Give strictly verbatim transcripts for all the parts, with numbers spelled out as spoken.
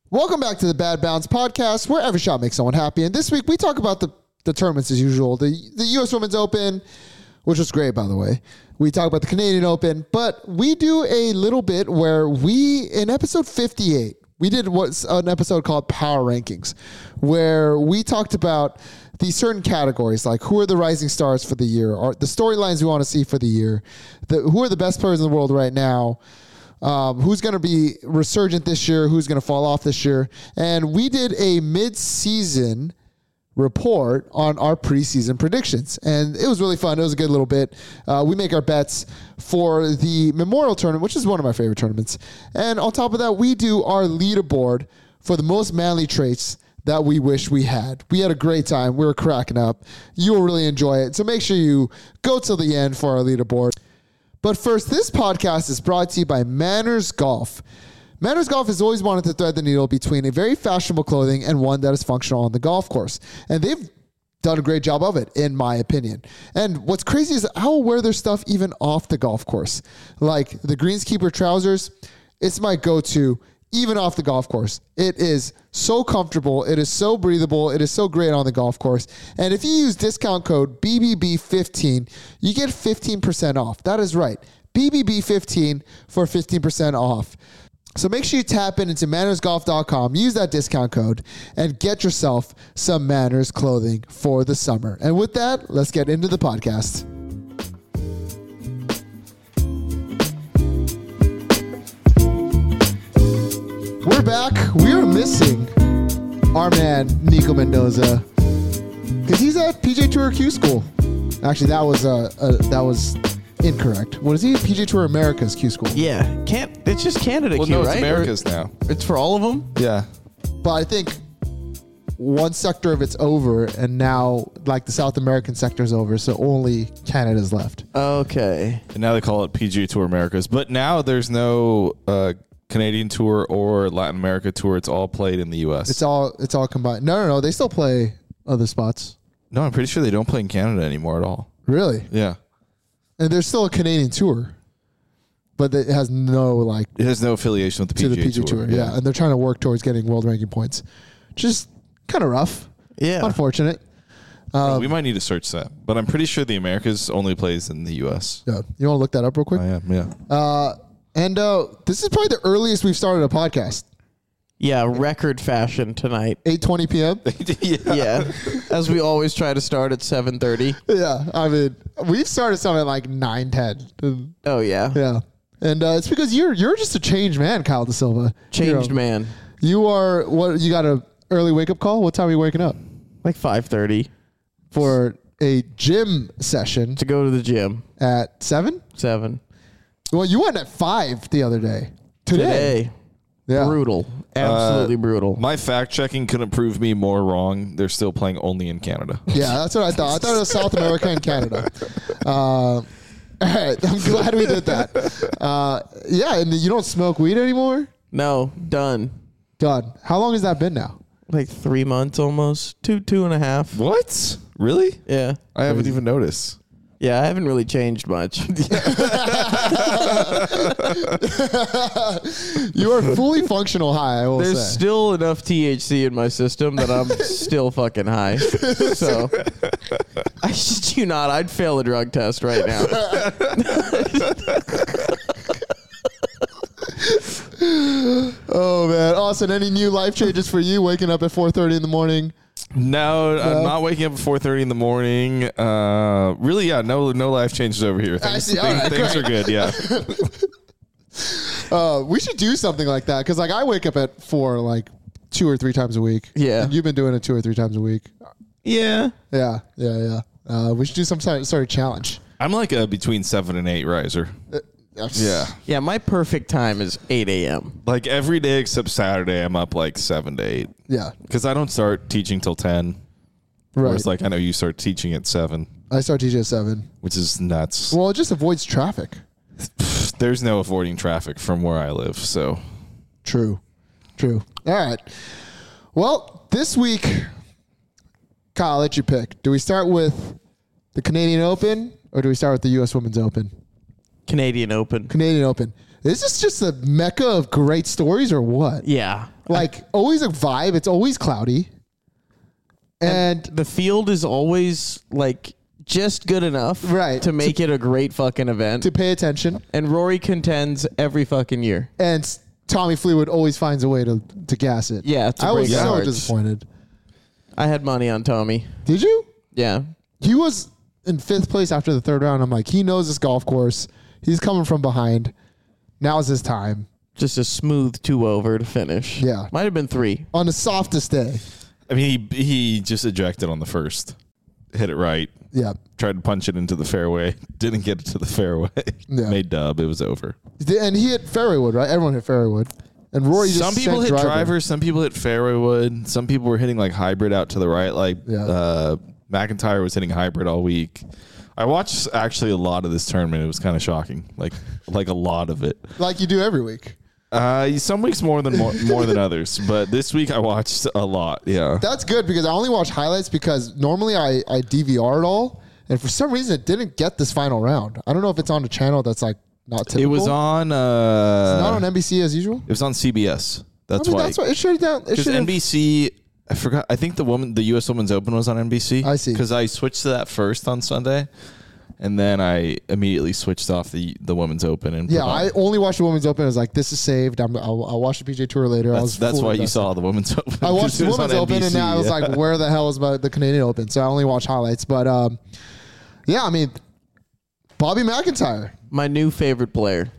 Welcome back to the Bad Bounce podcast, where every shot makes someone happy. And this week we talk about the, the tournaments as usual. The the U S Women's Open, which was great, by the way. We talk about the Canadian Open, but we do a little bit where we, in episode fifty-eight, we did what's an episode called Power Rankings, where we talked about these certain categories, like who are the rising stars for the year, or the storylines we want to see for the year, the, who are the best players in the world right now, Um, who's going to be resurgent this year, who's going to fall off this year. And we did a mid-season report on our preseason predictions. And it was really fun. It was a good little bit. Uh, we make our bets for the Memorial Tournament, which is one of my favorite tournaments. And on top of that, we do our leaderboard for the most manly traits that we wish we had. We had a great time. We were cracking up. You will really enjoy it. So make sure you go till the end for our leaderboard. But first, this podcast is brought to you by Manners Golf. Manners Golf has always wanted to thread the needle between a very fashionable clothing and one that is functional on the golf course. And they've done a great job of it, in my opinion. And what's crazy is I will wear their stuff even off the golf course. Like the Greenskeeper trousers, it's my go-to even off the golf course. It is so comfortable. It is so breathable. It is so great on the golf course. And if you use discount code B B B fifteen, you get fifteen percent off. That is right. B B B fifteen for fifteen percent off. So make sure you tap in into manners golf dot com, use that discount code, and get yourself some Manners clothing for the summer. And with that, let's get into the podcast. We're back. We are missing our man, Nico Mendoza, because he's at P G A Tour Q School. Actually, that was uh, uh, that was incorrect. What is he? P G A Tour America's Q School. Yeah, can't. It's just Canada well, Q, no, right? it's America's or, now. It's for all of them? Yeah. But I think one sector of it's over, and now, like, the South American sector is over, so only Canada's left. Okay. And now they call it P G A Tour Americas. But now there's no uh, Canadian Tour or Latin America Tour. It's all played in the U S. It's all it's all combined. No, no, no. They still play other spots. No, I'm pretty sure they don't play in Canada anymore at all. Really? Yeah. And there's still a Canadian Tour, but it has no, like, It has no affiliation with the P G A, to the P G A Tour. Tour. Yeah. And they're trying to work towards getting world ranking points. Just kind of rough. Yeah. Unfortunate. Um, we might need to search that. But I'm pretty sure the Americas only plays in the U S. Yeah. You want to look that up real quick? I am, yeah. Uh, and uh, this is probably the earliest we've started a podcast. Yeah, record fashion tonight. eight twenty p.m. yeah. Yeah. As we always try to start at seven thirty. Yeah. I mean, we've started something at like nine ten. Oh, yeah. Yeah. And uh, it's because you're you're just a changed man, Kyle Da Silva. Changed you know, man. You are, what, you got a early wake up call? What time are you waking up? Like five thirty. For a gym session To go to the gym. at seven? seven. Well, you went at five the other day. Today. Today. Yeah. Brutal. Absolutely Uh, brutal. My fact checking couldn't prove me more wrong. They're still playing only in Canada. Yeah, that's what I thought. I thought it was South America and Canada. Uh, all right. I'm glad we did that. Uh, yeah, and you don't smoke weed anymore? No, done. Done. How long has that been now? Like three months almost. Two, two and a half. What? Really? Yeah. I haven't even noticed. Yeah, I haven't really changed much. You are fully functional high, I will There's say. still enough T H C in my system that I'm still fucking high. So, I shit you not, I'd fail a drug test right now. Oh, man. Austin, any new life changes for you waking up at four thirty in the morning? No, No? I'm not waking up at four thirty in the morning. Uh, really, yeah, no no life changes over here. Things, I see. All things, right, things are great. good, yeah. Uh, we should do something like that because, like, I wake up at four like two or three times a week. Yeah. And you've been doing it two or three times a week. Yeah. Yeah, yeah, yeah. Uh, we should do some sort of challenge. I'm like a between seven and eight riser. Uh, Yeah. Yeah, my perfect time is eight a.m. Like every day except Saturday, I'm up like seven to eight. Yeah. Because I don't start teaching till ten. Right. Whereas like I know you start teaching at seven, I start teaching at seven. which is nuts. Well, it just avoids traffic. There's no avoiding traffic from where I live, so. True. True. All right. Well, this week, Kyle, I'll let you pick. Do we start with the Canadian Open or do we start with the U S Women's Open? Canadian Open. Canadian Open. Is this just a mecca of great stories or what? Yeah. Like always a vibe. It's always cloudy. And, and the field is always like just good enough right, to make to, it a great fucking event. To pay attention. And Rory contends every fucking year. And Tommy Fleetwood always finds a way to, to gas it. Yeah. I was so cards. disappointed. I had money on Tommy. Did you? Yeah. He was in fifth place after the third round. I'm like, he knows this golf course. He's coming from behind. Now's his time. Just a smooth two over to finish. Yeah. Might have been three. On the softest day. I mean, he he just ejected on the first. Hit it right. Yeah. Tried to punch it into the fairway. Didn't get it to the fairway. Yeah. Made dub. It was over. And he hit fairway wood, right? Everyone hit fairway wood. And Rory just Some people sent hit driver. drivers. Some people hit fairway wood. Some people were hitting like hybrid out to the right. Like Yeah. uh, McIntyre was hitting hybrid all week. I watched actually a lot of this tournament. It was kind of shocking. Like like a lot of it. Like you do every week. Uh, some weeks more than more, more than others, but this week I watched a lot. Yeah, That's good because I only watch highlights because normally I, I D V R it all. And for some reason, it didn't get this final round. I don't know if it's on a channel that's like not typical. it was on. Uh, It's not on N B C as usual. It was on C B S. That's I mean, why. that's why it should have done. It Because should N B C, I forgot. I think the woman, the U S Women's Open was on N B C. I see. Because I switched to that first on Sunday, and then I immediately switched off the the Women's Open. And Yeah, put on- I only watched the Women's Open. I was like, this is saved. I'm, I'll, I'll watch the P G A Tour later. I That's, was that's fully why you invested. saw the Women's Open. I watched the It was Women's on Open, N B C, and now I was yeah. like, where the hell is my, the Canadian Open? So I only watch highlights. But um, yeah, I mean, Bobby McIntyre. My new favorite player.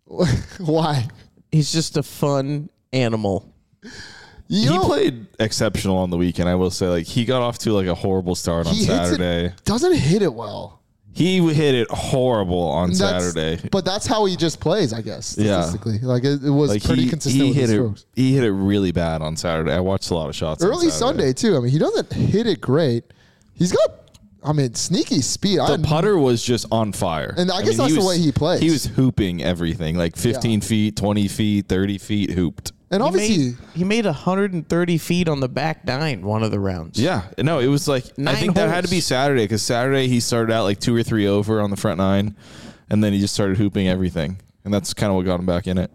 Why? He's just a fun animal. You he know, played exceptional on the weekend. I will say, like he got off to like a horrible start on he hits Saturday. it, doesn't hit it well. He hit it horrible on That's- Saturday. But that's how he just plays, I guess. Yeah. Statistically, like it, it was Like pretty he, consistent he with hit his it. strokes. He hit it really bad on Saturday. I watched a lot of shots. on Early Saturday. Sunday too. I mean, he doesn't hit it great. He's got, I mean, sneaky speed. The I, putter was just on fire. And I guess mean, that's the was- way he plays. He was hooping everything, like fifteen feet, twenty feet, thirty feet, hooped. and He obviously, made, he made one hundred thirty feet on the back nine one of the rounds. Yeah, no, it was like I Nine think that had to holes. be Saturday because Saturday he started out like two or three over on the front nine, and then he just started hooping everything, and that's kind of what got him back in it.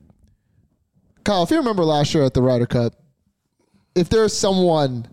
Kyle, if you remember last year at the Ryder Cup, if there's someone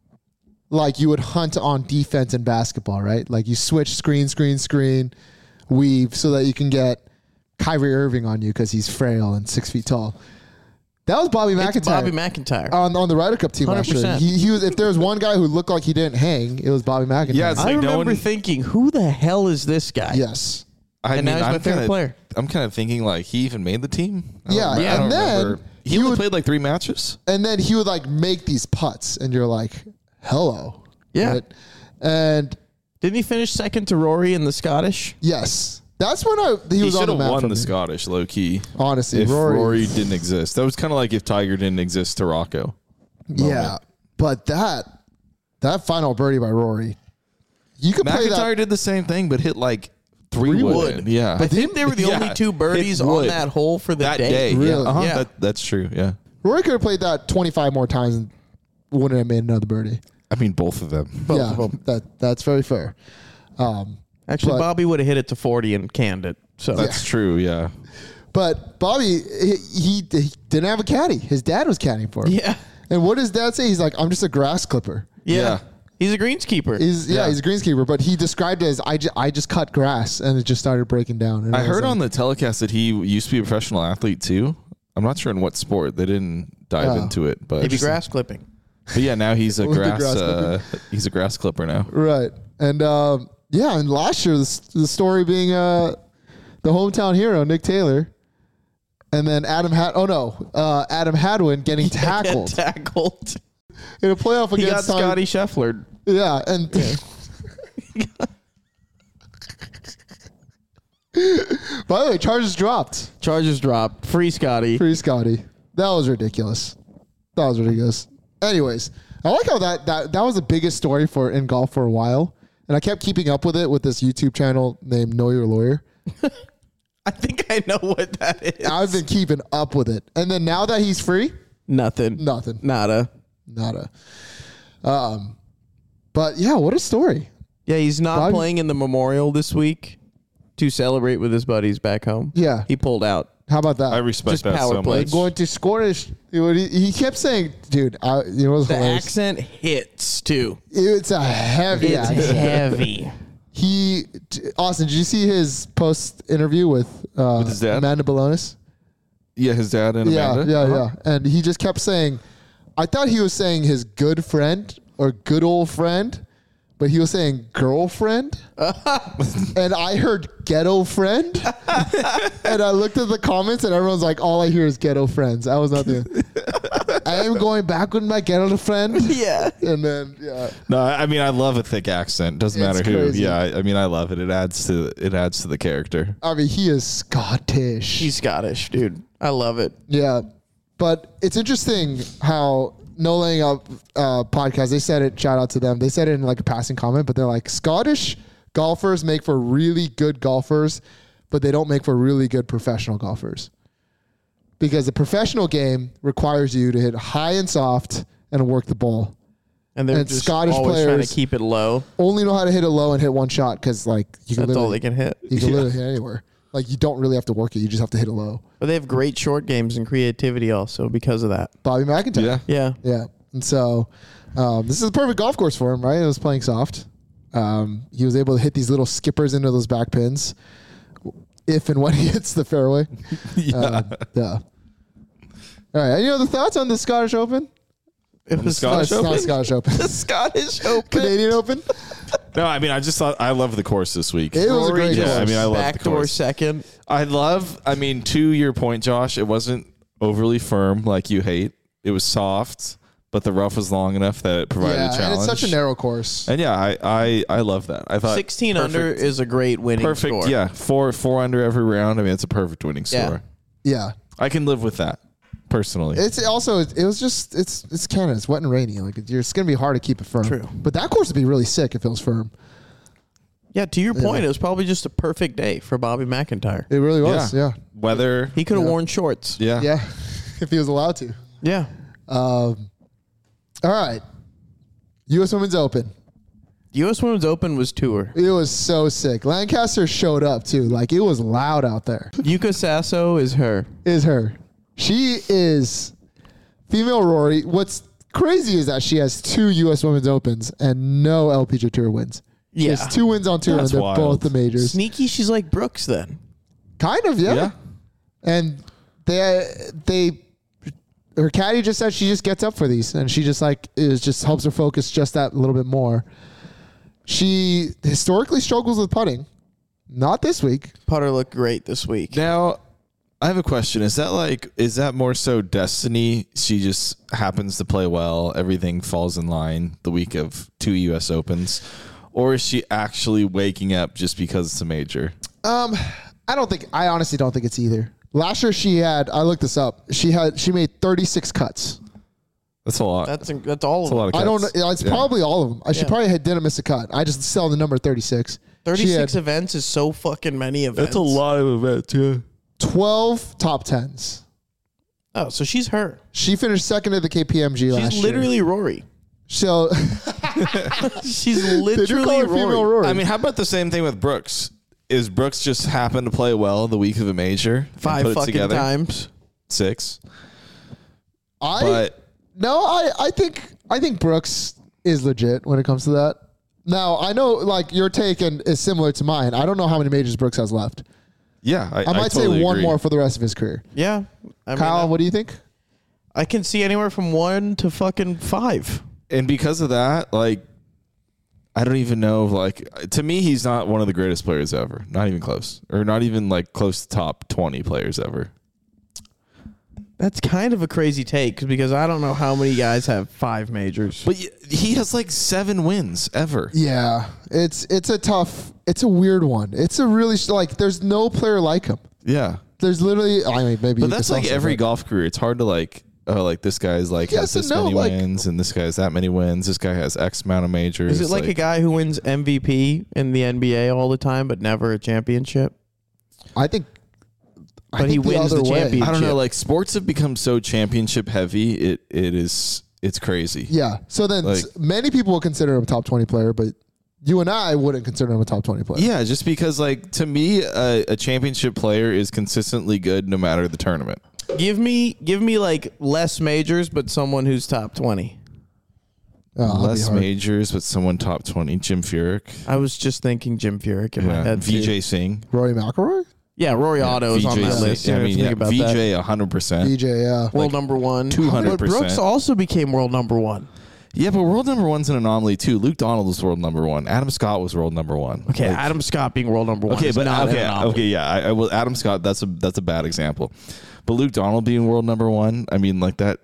like you would hunt on defense in basketball, right? Like you switch screen, screen, screen, weave so that you can get Kyrie Irving on you because he's frail and six feet tall. That was Bobby It's McIntyre. Bobby McIntyre. on, on the Ryder Cup team last year. one hundred percent. He, he was, if there was one guy who looked like he didn't hang, it was Bobby McIntyre. Yeah, it's I like no remember one- thinking, who the hell is this guy? yes. I And now he's my favorite kinda, player. I'm kind of thinking like he even made the team. I don't Yeah, remember- I and don't then remember. he, he only would- played like three matches. And then he would like make these putts, and you're like, hello. Yeah. Right? And Didn't he finish second to Rory in the Scottish? yes, that's when I he, He, was on should the have map won for the me. Scottish low key. Honestly, If Rory, Rory, didn't exist, that was kind of like if Tiger didn't exist to Rocco. yeah. But that that final birdie by Rory, you could play McIntyre that. did the same thing, but hit like three, Three wood. wood. Yeah, I think they were the Yeah, only two hit birdies on wood. that hole for the that day. day. Really? Yeah, uh-huh. Yeah. That, that's true. Yeah, Rory could have played that twenty-five more times and wouldn't have made another birdie. I mean both of them. Both yeah, of 'em. that that's very fair. Um, Actually, But- Bobby would have hit it to forty and canned it. So That's true. Yeah, but Bobby, he, he, he didn't have a caddy. His dad was caddying for him. yeah, And what does dad say? He's like, I'm just a grass clipper. yeah, Yeah. He's a greenskeeper. He's yeah, Yeah. he's a greenskeeper, but he described it as I, ju- I just cut grass and it just started breaking down. And I was heard like, on the telecast that he used to be a professional athlete too. I'm not sure in what sport. They didn't dive Oh. into it, but Maybe grass clipping. But yeah, now he's a With the grass. grass uh, he's a grass clipper now. right. And um, yeah, and last year the, s- the story being uh, the hometown hero Nick Taylor, and then Adam Had oh no uh, Adam Hadwin getting tackled Tackled. in a playoff He got against Tommy- Scotty Scheffler. Yeah, and by the way, charges dropped. Charges dropped. Free Scotty. Free Scotty. That was ridiculous. That was ridiculous. Anyways, I like how that that that was the biggest story for in golf for a while, and I kept keeping up with it with this YouTube channel named Know Your Lawyer. I think I know what that is. I've been keeping up with it, and then now that he's free, Nothing. nothing, Nada. nada. Um, but yeah, what a story. Yeah, he's not Bobby- playing in the Memorial this week to celebrate with his buddies back home. Yeah, He pulled out. How about that? I respect Just that power so play. much. Going to Scottish. He, he kept saying, dude, I, you know, it was The hilarious. accent hits too. It's a heavy It's accent. heavy. He, Austin, did you see his post interview with, uh, With his dad? Amanda Balonis? Yeah, his dad and Yeah, Amanda. yeah, Uh-huh. yeah. And he just kept saying, I thought he was saying his good friend or good old friend, but he was saying girlfriend. And I heard ghetto friend. And I looked at the comments and everyone's like, all I hear is ghetto friends. I was not doing I am going back with my ghetto friend. Yeah. And then, yeah. No, I mean I love a thick accent. Doesn't It's matter who. crazy. Yeah, I, I mean I love it. It adds to it adds to the character. I mean, he is Scottish. He's Scottish, dude. I love it. Yeah, but it's interesting how No Laying Up uh, podcast, they said it, shout out to them. They said it in like a passing comment, but they're like, Scottish golfers make for really good golfers, but they don't make for really good professional golfers. Because the professional game requires you to hit high and soft and work the ball. And they're And just Scottish always trying players- to keep it low. Only know how to hit it low and hit one shot because like you can That's all literally, they can hit. you can Yeah. literally hit anywhere. Like you don't really have to work it. You just have to hit it low. But they have great short games and creativity also because of that. Bobby McIntyre. Yeah. Yeah. Yeah. And so um, this is the perfect golf course for him, right? It was playing soft. Um, he was able to hit these little skippers into those back pins if and when he hits the fairway. Yeah. Um, yeah. All right. Any other thoughts on the Scottish Open? It the was Scottish No, it's Open? not Scottish Open. the Scottish Open. Canadian Open. No, I mean I just thought I love the course this week. It was a Rory great yeah, course. I mean I love the Backdoor course. second. I love. I mean, to your point, Josh, it wasn't overly firm like you hate. It was soft, but the rough was long enough that it provided yeah, a challenge. and it's such a narrow course. And yeah, I I, I love that. I thought sixteen perfect- under is a great winning perfect. score. Yeah, four four under every round. I mean, it's a perfect winning Yeah. score. Yeah. I can live with that personally. It's also it was just it's it's Canada. It's wet and rainy. Like it's, it's going to be hard to keep it firm. True. But that course would be really sick if it was firm. Yeah, to your point, it was probably just a perfect day for Bobby McIntyre. It really was. Yeah. Weather. He could have Yeah. worn shorts. Yeah. Yeah. If he was allowed to. Yeah. Um, all right. U S Women's Open. U S Women's Open was tour. It was so sick. Lancaster showed up too. Like it was loud out there. Yuka Sasso is her. Is her. She is female Rory. What's crazy is that she has two U S Women's Opens and no L P G A Tour wins. She Yeah. has two wins on tour That's and they're wild. both the majors. Sneaky, she's like Brooks then. Kind of, yeah. Yeah. And they they her caddy just said she just gets up for these and she just like is just helps her focus just that little bit more. She historically struggles with putting. Not this week. Putter looked great this week. Now, I have a question. Is that like is that more so destiny? She just happens to play well. Everything falls in line the week of two U S Opens, or is she actually waking up just because it's a major? Um, I don't think. I honestly don't think it's either. Last year she had. I looked this up. She had. She made thirty-six cuts. That's a lot. That's that's all That's of a lot them. of cuts. I don't know. It's Yeah. probably all of them. I She Yeah. probably had, didn't miss a cut. I just saw the number thirty-six. She thirty-six had events is so fucking many events. of events. Yeah. twelve top tens. Oh, so she's her. She finished second at the K P M G last She's year. literally Rory. So She's they do literally call her Rory. female Rory. I mean, how about the same thing with Brooks? Is Brooks just happened to play well the week of a major? and Five put it fucking together? times. Six. I But no, I I think I think Brooks is legit when it comes to that. Now I know like your take and is similar to mine. I don't know how many majors Brooks has left. yeah, I, I might totally say one agree. more for the rest of his career. Yeah. I mean, Kyle, I, what do you think? I can see anywhere from one to fucking five. And because of that, like, I don't even know. Like, to me, he's not one of the greatest players ever. Not even close, or not even like close to top twenty players ever. That's kind of a crazy take because I don't know how many guys have five majors. But y- he has like seven wins ever. Yeah, it's it's a tough, it's a weird one. It's a really like there's no player like him. Yeah, There's literally, I mean, maybe. but you that's could like also, every but- golf career. It's hard to like. Oh, like this guy's like Yes has this and no, many like- wins, and this guy has that many wins. This guy has X amount of majors. Is it like, a guy who wins M V P in the N B A all the time but never a championship? I think, I But he think wins the other way. championship. I don't know. Like sports have become so championship heavy. It it is it's crazy. Yeah. So then Like- s- many people will consider him a top twenty player, but you and I wouldn't consider him a top twenty player. Yeah, just because like to me, a, a championship player is consistently good no matter the tournament. Give me, give me like less majors, but someone who's top twenty. Oh, that'd be Less hard. majors, but someone top twenty. Jim Furyk, I was just thinking Jim Furyk in my yeah. head. V J too. Singh. Rory McIlroy, Yeah, Rory Otto is on V J that Singh. list. I You mean, think yeah, about V that. J one hundred percent. B J, yeah. World like number one. two hundred But Brooks percent. also became world number one. Yeah, but world number one's an anomaly too. Luke Donald was world number one. Adam Scott was world number one. Okay, Like- Adam Scott being world number one. Okay, is but not an okay, anomaly. okay, yeah. I, I will. Adam Scott. That's a that's a bad example. But Luke Donald being world number one. I mean, like that.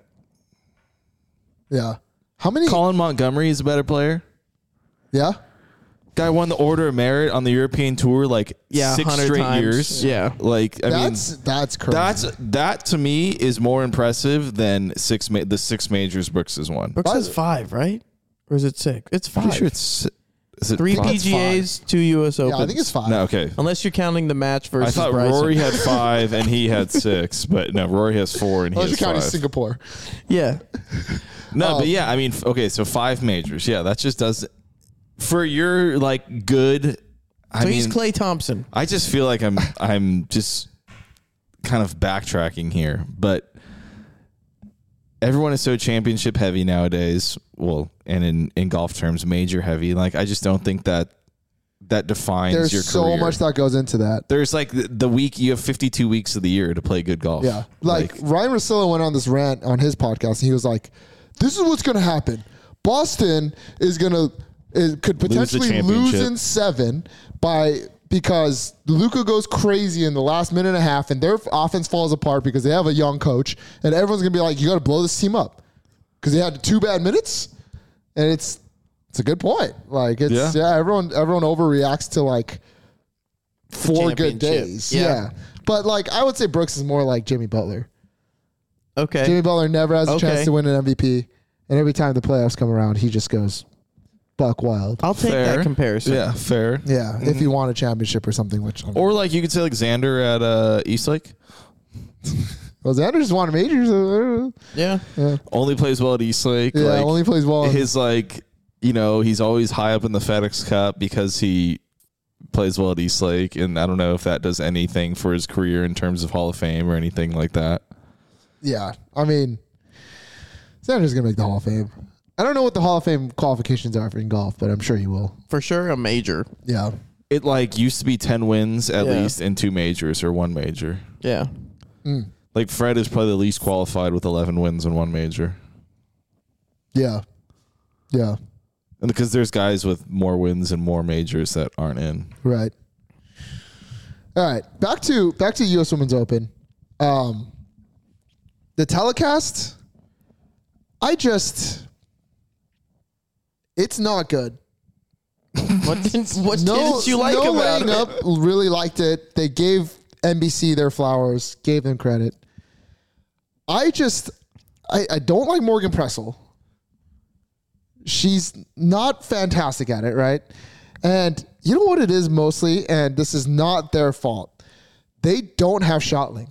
Yeah. How many? Colin Montgomery is a better player. Yeah. Guy won the Order of Merit on the European Tour like Yeah, six one hundred straight times. years. Yeah. like I That's mean, that's crazy. that's that to me is more impressive than six ma- the six majors Brooks has won. Brooks has five, right? Or is it six? It's five. Pretty sure it's is it Three five? P G As, two U S Opens. yeah, I think it's five. No, okay. Unless you're counting the match I versus thought Bryson. Rory had five and he had six, but no, Rory has four and he Unless has you're counting five. Singapore. Yeah. No, Um, but yeah, I mean, f- okay, so five majors. Yeah, that just does for your like good. I So mean, he's Klay Thompson. I just feel like I'm I'm just kind of backtracking here, but everyone is so championship heavy nowadays. Well, and in, in golf terms, major heavy. Like I just don't think that that defines There's your so career. much that goes into that. There's like the, the week you have fifty-two weeks of the year to play good golf. Yeah. Like, Ryan Russillo went on this rant on his podcast and he was like, this is what's going to happen. Boston is going to, it could potentially lose championship. in seven by, because Luka goes crazy in the last minute and a half and their offense falls apart because they have a young coach and everyone's going to be like, you got to blow this team up because they had two bad minutes. And it's, it's a good point. Like it's, yeah, Yeah. everyone, everyone overreacts to like four good championship. days. Yeah. yeah. But like, I would say Brooks is more like Jimmy Butler. Okay. Jimmy Butler never has a Okay. chance to win an M V P, and every time the playoffs come around, he just goes buck wild. I'll take Fair. that comparison. Yeah, fair. Yeah, if you want a championship or something, which Or like you could say like Xander at uh, Eastlake. well, Xander just won a major. So, Yeah. yeah, Only plays well at Eastlake. yeah like, only plays well. in- his like you know he's always high up in the FedEx Cup because he plays well at Eastlake, and I don't know if that does anything for his career in terms of Hall of Fame or anything like that. yeah, I mean, Xander's gonna make the Hall of Fame. I don't know what the Hall of Fame qualifications are for in golf, but I'm sure he will. For sure, a major. Yeah, It like used to be ten wins at Yeah. least in two majors or one major. Yeah. Like Fred is probably the least qualified with eleven wins in one major, yeah, yeah. and because there's guys with more wins and more majors that aren't in. Right. All right. Back to back to U S Women's Open. Um, the telecast. I just. It's not good. What didn't What No, didn't you like no about laying it? up. Really liked it. They gave N B C their flowers. Gave them credit. I just. I, I don't like Morgan Pressel. She's not fantastic at it, right? And you know what it is mostly, and this is not their fault. They don't have ShotLink.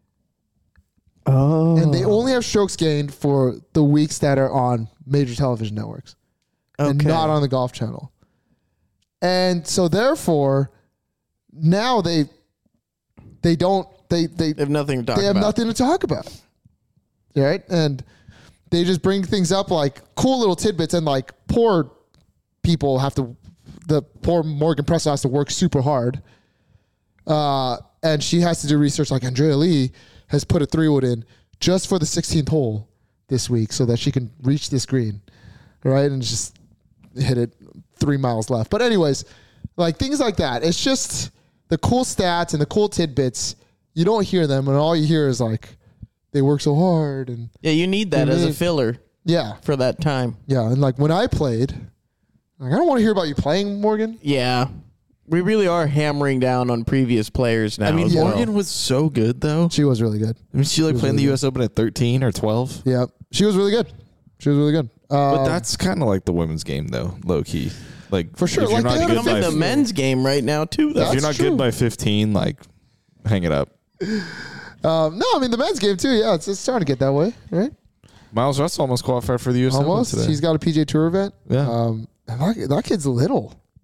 Oh. And they only have strokes gained for the weeks that are on major television networks and Okay. not on the Golf Channel. And so therefore, now they they don't they they They have nothing to talk they have about. nothing to talk about. Right? And they just bring things up like cool little tidbits, and like poor people have to, the poor Morgan Pressel has to work super hard. Uh, and she has to do research like Andrea Lee has put a three wood in just for the sixteenth hole this week so that she can reach this green. Right? And just hit it three miles left. But anyways, like things like that. It's just the cool stats and the cool tidbits. You don't hear them, and all you hear is like, they work so hard, and Yeah, you need that You as a need- filler yeah, for that time. yeah, and like when I played, like I don't want to hear about you playing, Morgan. Yeah. We really are hammering down on previous players now. I mean, as well. Morgan was so good though. She was really good. I mean, she like was playing the really U S Open at thirteen or twelve. Yeah, she was really good. She was really good. Um, But that's kind of like the women's game, though, low key. Like For sure, if you're like, not they had good a I'm in by the men's game right now too. Though. if you're That's not true. good by fifteen, like hang it up. um, no, I mean the men's game too. Yeah, it's, it's starting to get that way, right? Miles Russell almost qualified for the U S Almost. Open today. He's got a P G A Tour event. Yeah. Um, and that, that kid's little.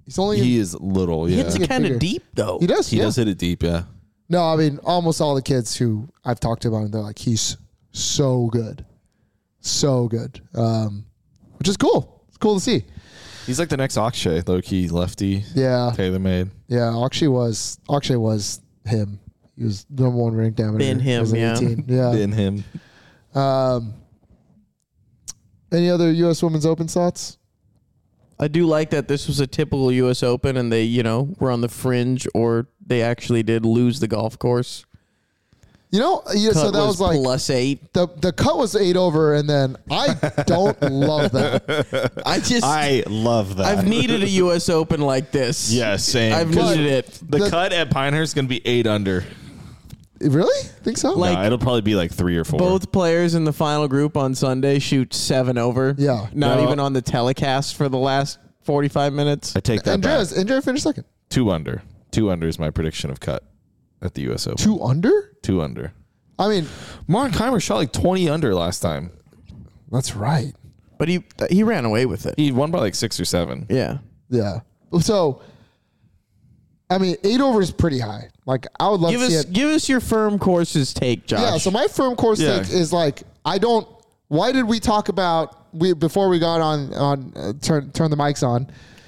He's only He is little. He Yeah, hits Get it kind bigger. of deep though. he does. he yeah. does hit it deep. Yeah, No, I mean almost all the kids who I've talked to about him, they're like he's so good, so good, um, which is cool. It's cool to see. he's like the next Akshay, low key lefty, Yeah, tailor made. yeah. Akshay was Akshay was him. He was the number one ranked amateur. Been him, as an yeah. eighteen. Yeah. In him, Um, any other U S Women's Open thoughts? I do like that this was a typical U S Open and they, you know, were on the fringe or they actually did lose the golf course. You know, yeah, Cut so that was, like plus eight. the the cut was eight over, and then I don't love that. I just I love that. I've needed a U S Open like this. yeah, same. I've 'Cause needed it. The, The- cut at Pinehurst is gonna be eight under. Really? Think so? Like- no, it'll probably be like three or four. Both players in the final group on Sunday shoot seven over. Yeah. Not No. even on the telecast for the last forty-five minutes. I take that Andrea's back. Andrea finished second. Two under. Two under is my prediction of cut at the U S Open. Two under? Two under. I mean, Martin Keimer shot like twenty under last time. that's right. But he he ran away with it. He won by like six or seven. Yeah. Yeah. So, I mean, eight over is pretty high. Like, I would love Give to see us it. give us your firm courses take, Josh. Yeah. So my firm course Yeah. take is like, I don't. Why did we talk about we before we got on on uh, turn turn the mics on?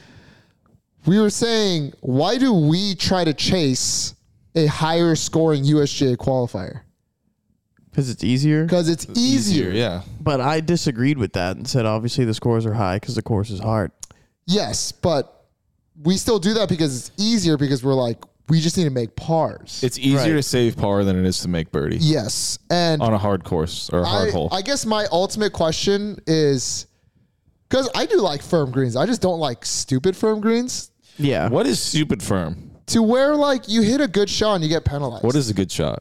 We were saying, why do we try to chase a higher scoring U S G A qualifier? Because it's easier. Because it's easier. yeah. But I disagreed with that and said obviously the scores are high because the course is hard. Yes, but we still do that because it's easier because we're like, we just need to make pars. It's easier Right. to save par than it is to make birdie yes. And on a hard course or a hard I, hole. I guess my ultimate question is, because I do like firm greens. I just don't like stupid firm greens Yeah. What is stupid firm? to where like you hit a good shot and you get penalized. What is a good shot?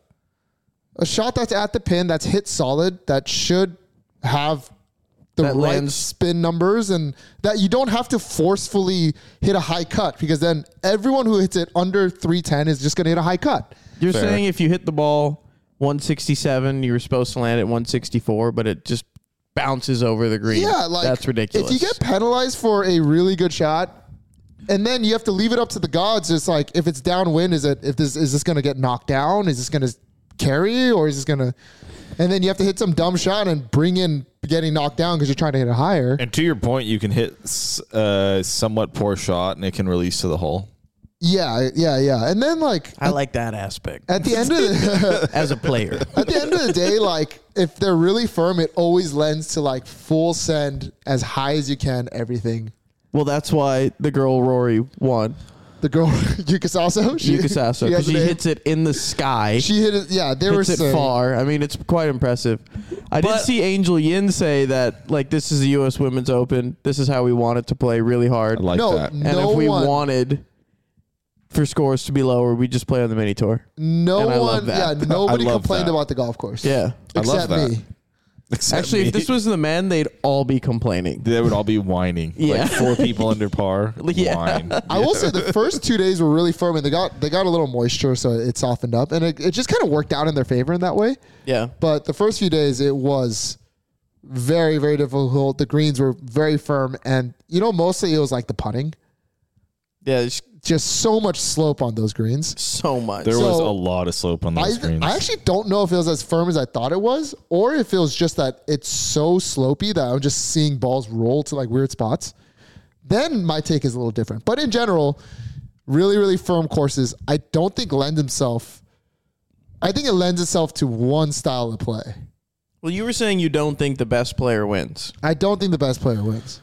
a shot that's at the pin, that's hit solid, that should have the That right lands- spin numbers, and that you don't have to forcefully hit a high cut, because then everyone who hits it under three ten is just going to hit a high cut. You're Fair. saying if you hit the ball one sixty-seven, you were supposed to land at one sixty-four, but it just bounces over the green. Yeah, like that's ridiculous. If you get penalized for a really good shot, and then you have to leave it up to the gods, it's like if it's downwind, is it if this is this going to get knocked down? Is this going to carry, or is this going to? And then you have to hit some dumb shot and bring in getting knocked down because you're trying to hit it higher. And to your point, you can hit a somewhat poor shot and it can release to the hole. Yeah, yeah, yeah. And then like I like that aspect at the end of the as a player. at the end of the day, like if they're really firm, it always lends to like full send as high as you can. Everything. Well, that's why the girl Rory won. The girl Yuka Sasso, she, Yuka Sasso, she has because she a name. hits it in the sky. She hit it. Yeah, they were hits it saying, far. I mean, it's quite impressive. I did But- see Angel Yin say that, like, this is the U S Women's Open. This is how we want it to play really hard. I like No, that. and no if we one- wanted for scores to be lower, we just play on the mini tour. No And I one, love that. yeah, nobody I love complained that. about the golf course. Yeah. I love except that. me. Except Actually, me. if this was the men, they'd all be complaining. they would all be whining. Yeah. Like four people under par. Yeah. Whine. I will say the first two days were really firm, and they got they got a little moisture, so it softened up, and it, it just kind of worked out in their favor in that way. Yeah. But the first few days, it was very, very difficult. The greens were very firm, and you know, mostly it was like the putting. Yeah, there's Just so much slope on those greens. so much. There was So, a lot of slope on I, those greens. I actually don't know if it was as firm as I thought it was, or if it was just that it's so slopey that I'm just seeing balls roll to like weird spots. Then my take is a little different. But in general, really, really firm courses, I don't think lend himself. I think it lends itself to one style of play. Well, you were saying you don't think the best player wins. I don't think the best player wins.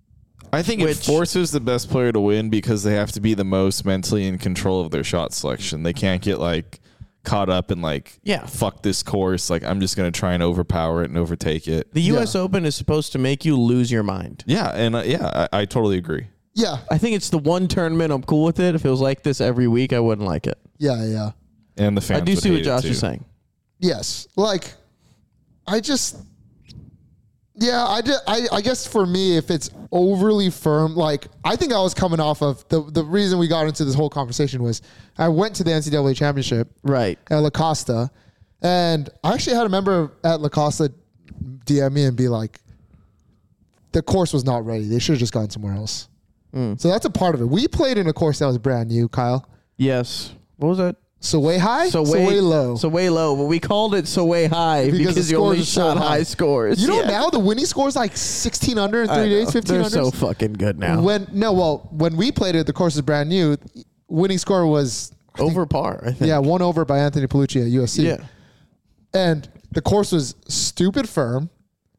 I think Which- it forces the best player to win because they have to be the most mentally in control of their shot selection. They can't get like caught up in like, Yeah. fuck this course. Like I'm just going to try and overpower it and overtake it. The U Yeah. S Open is supposed to make you lose your mind. Yeah, and uh, yeah, I, I totally agree. Yeah, I think it's the one tournament I'm cool with it. If it was like this every week, I wouldn't like it. yeah, yeah. And the fans I do would see what hate it, Josh too. is saying. Yes. Like, I just, yeah, I, did, I, I guess for me, if it's overly firm, like, I think I was coming off of the, the reason we got into this whole conversation was I went to the N C double A championship Right. at La Costa, and I actually had a member at La Costa D M me and be like, the course was not ready. They should have just gone somewhere else. So that's a part of it. We played in a course that was brand new, Kyle. Yes. What was that? So way high, So so way, way low. So way low, but we called it so way high Because because, the you only scores are so shot high. high scores. You know Yeah. now the winning score is like sixteen under in I three know. days, fifteen They're under. so fucking good now. When no, well, when we played it, the course is brand new. Winning score was Over par, I think. yeah, one over by Anthony Palucci at U S C. Yeah. And the course was stupid firm.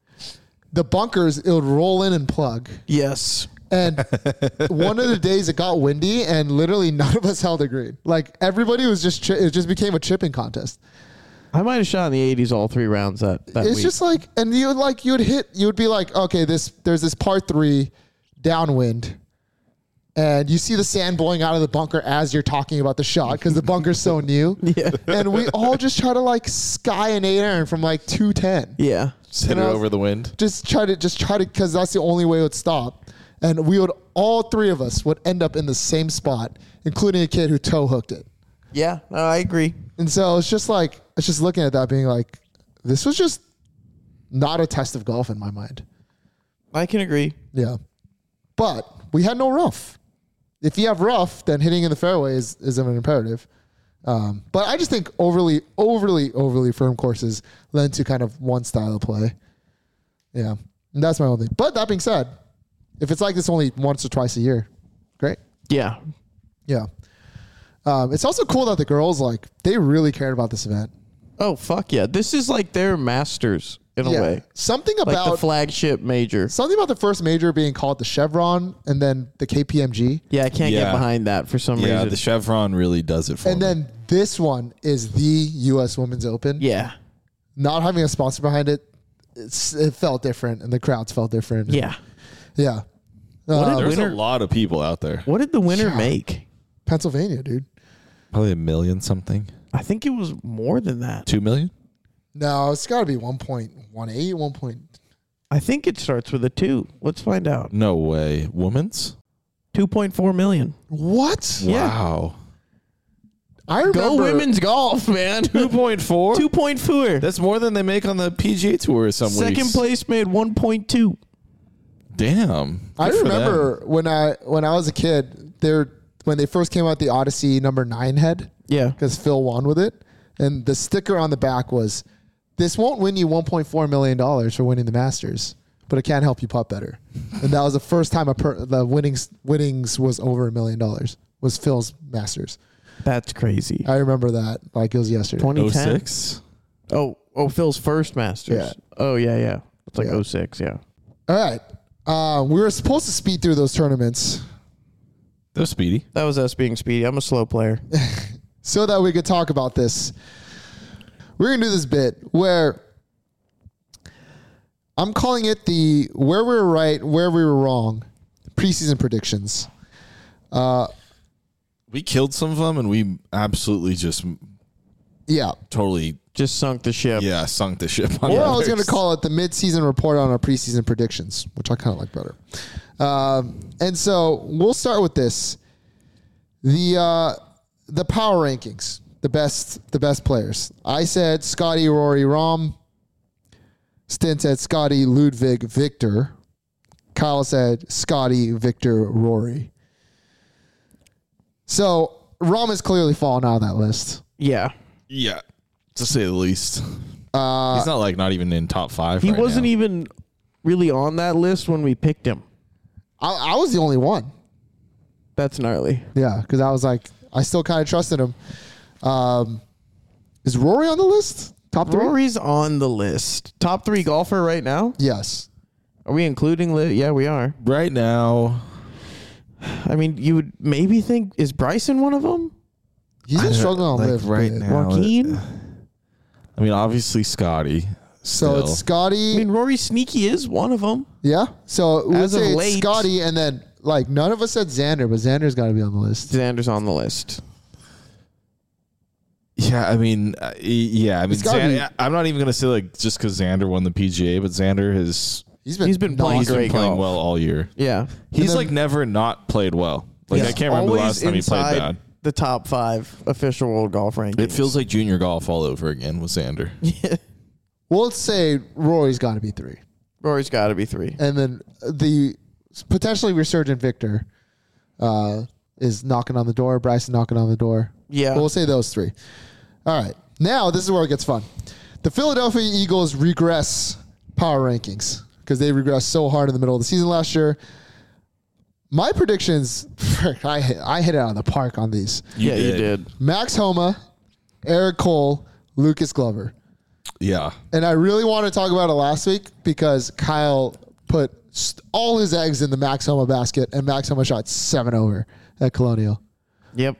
The bunkers, it would roll in and plug. Yes. And one of the days it got windy, and literally none of us held a green. Like everybody was just, chi- it just became a chipping contest. I might have shot in the eighties all three rounds that, that It's week. just like, and you would like, you would hit, you would be like, okay, this, there's this par three downwind, and you see the sand blowing out of the bunker as you're talking about the shot because the bunker's so new. Yeah. And we all just try to like sky an eight iron from like two ten. Yeah. Just hit And it I was- over the wind. Just try to, just try to, because that's the only way it would stop. And we would, all three of us would end up in the same spot, including a kid who toe hooked it. Yeah. No, I agree. And so it's just like, it's just looking at that being like, this was just not a test of golf in my mind. I can agree. Yeah. But we had no rough. If you have rough, then hitting in the fairway is, is an imperative. Um, but I just think overly, overly, overly firm courses lend to kind of one style of play. Yeah. And that's my only thing. But that being said, if it's like this only once or twice a year, great. Yeah. Yeah. Um, it's also cool that the girls, like, they really cared about this event. Oh, fuck yeah. This is like their Masters in a Yeah. way. Something Like the about flagship major. something about the first major being called the Chevron and then the K P M G. Yeah, I can't Yeah. get behind that for some Yeah, reason. the Chevron really does it for And me. then this one is the U S Women's Open. yeah. Not having a sponsor behind it, it's, it felt different, and the crowds felt different. Yeah. Yeah. What Uh, did There's winner- a lot of people out there. What did the winner Yeah. make? Pennsylvania, dude. Probably a million something. I think it was more than that. Two million? No, it's got to be one point one eight, one point. I think it starts with a two. Let's find out. No way. Women's? two point four million. What? Yeah. Wow. I remember. Go women's golf, man. two point four? two point four. That's more than they make on the P G A Tour some Second weeks. place made one point two. Damn. I Good for remember when I when I was a kid, there when they first came out the Odyssey number nine head, Yeah. because Phil won with it, and the sticker on the back was, "This won't win you one point four million dollars for winning the Masters, but it can help you putt better." And that was the first time a per, the winnings winnings was over a million dollars. Was Phil's Masters. That's crazy. I remember that like it was yesterday. them. twenty ten. oh six? Oh, oh, Phil's first Masters. Yeah. Oh, yeah, yeah. It's like Yeah. oh six, yeah. All right, uh, we were supposed to speed through those tournaments They're speedy. That was us being speedy. I'm a slow player. so that we could talk about this. We're gonna do this bit where I'm calling it the where we were right, where we were wrong preseason predictions. Uh, We killed some of them, and we absolutely just yeah. totally, Just sunk the ship. yeah, sunk the ship on Or I was going to others. call it the mid-season report on our preseason predictions, which I kind of like better. Um, and so we'll start with this: the uh, the power rankings, the best the best players. I said Scotty, Rory, Rom. Stint said Scotty, Ludwig, Victor. Kyle said Scotty, Victor, Rory. So Rom has clearly fallen out of that list. Yeah. Yeah, to say the least. Uh, He's not like not even in top five. He right wasn't now. even really on that list when we picked him. I, I was the only one. That's gnarly. Yeah, because I was like, I still kind of trusted him. Um, is Rory on the list? Top three? Rory's on the list. Top three golfer right now? Yes. Are we including Li- Yeah, we are. right now. I mean, you would maybe think, is Bryson one of them? He's I been don't- struggling on like, live right but- now. Joaquin? I mean, obviously Scotty. So Still. it's Scotty. I mean, Rory Sneaky is one of them. yeah. So we would As of say it's late- Scotty, and then like none of us said Xander, but Xander's got to be on the list. Xander's on the list. Yeah, I mean, uh, yeah, I mean, It's gotta Xander, be- I'm not even gonna say like just because Xander won the P G A, but Xander has He's been He's been playing he's been great playing golf. well all year. Yeah. He's then- like never not played well. Like Yeah. I can't remember the last time he played inside bad. the top five official world golf rankings. It feels like junior golf all over again with Xander. Well, let's say Rory's got to be three, Rory's got to be three. and then the potentially resurgent Victor. uh, is knocking on the door. Bryson knocking on the door. Yeah. We'll say those three. All right. Now, this is where it gets fun. The Philadelphia Eagles regress power rankings because they regressed so hard in the middle of the season last year. My predictions, I hit, I hit it out of the park on these. You yeah, did. you did. Max Homa, Eric Cole, Lucas Glover. Yeah. And I really want to talk about it last week because Kyle put st- all his eggs in the Max Homa basket, and Max Homa shot seven over at Colonial. Yep.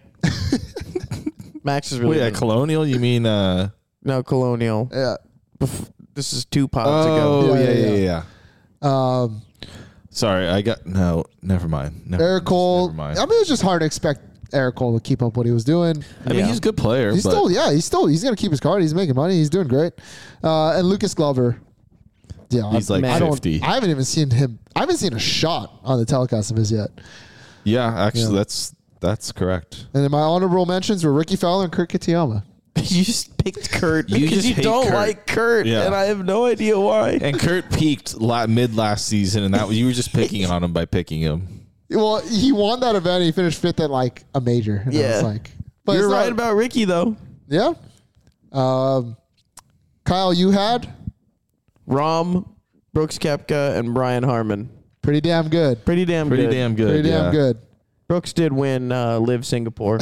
Max is really Wait, at good. Colonial, you mean? Uh, No, Colonial. Yeah. Bef- This is two pods oh, ago. Yeah, yeah, yeah, yeah, yeah. yeah. Um, Sorry, I got no. Never mind. Never, Eric Cole. Never mind. I mean, it was just hard to expect Eric Cole to keep up what he was doing. I mean, Yeah. he's a good player. He's but still, yeah, he's still, he's gonna keep his card. He's making money. He's doing great. Uh, and Lucas Glover. Yeah, He's I, like I don't- fifty. I haven't even seen him. I haven't seen a shot on the telecast of his yet. Yeah, actually, Yeah. that's that's correct. And then my honorable mentions were Ricky Fowler and Kurt Kitayama. You just picked Kurt You because just you hate don't Kurt. like Kurt, Yeah. and I have no idea why. And Kurt peaked la- mid last season, and that was, you were just picking on him by picking him. Well, he won that event. He finished fifth at like a major. And I Yeah. was like, but You're it's not- right about Ricky, though. Yeah. Um, Kyle, you had Rom, Brooks Koepka, and Brian Harmon. pretty damn good. Pretty damn Pretty good. damn good. Pretty damn yeah. good. Brooks did win uh, Live Singapore,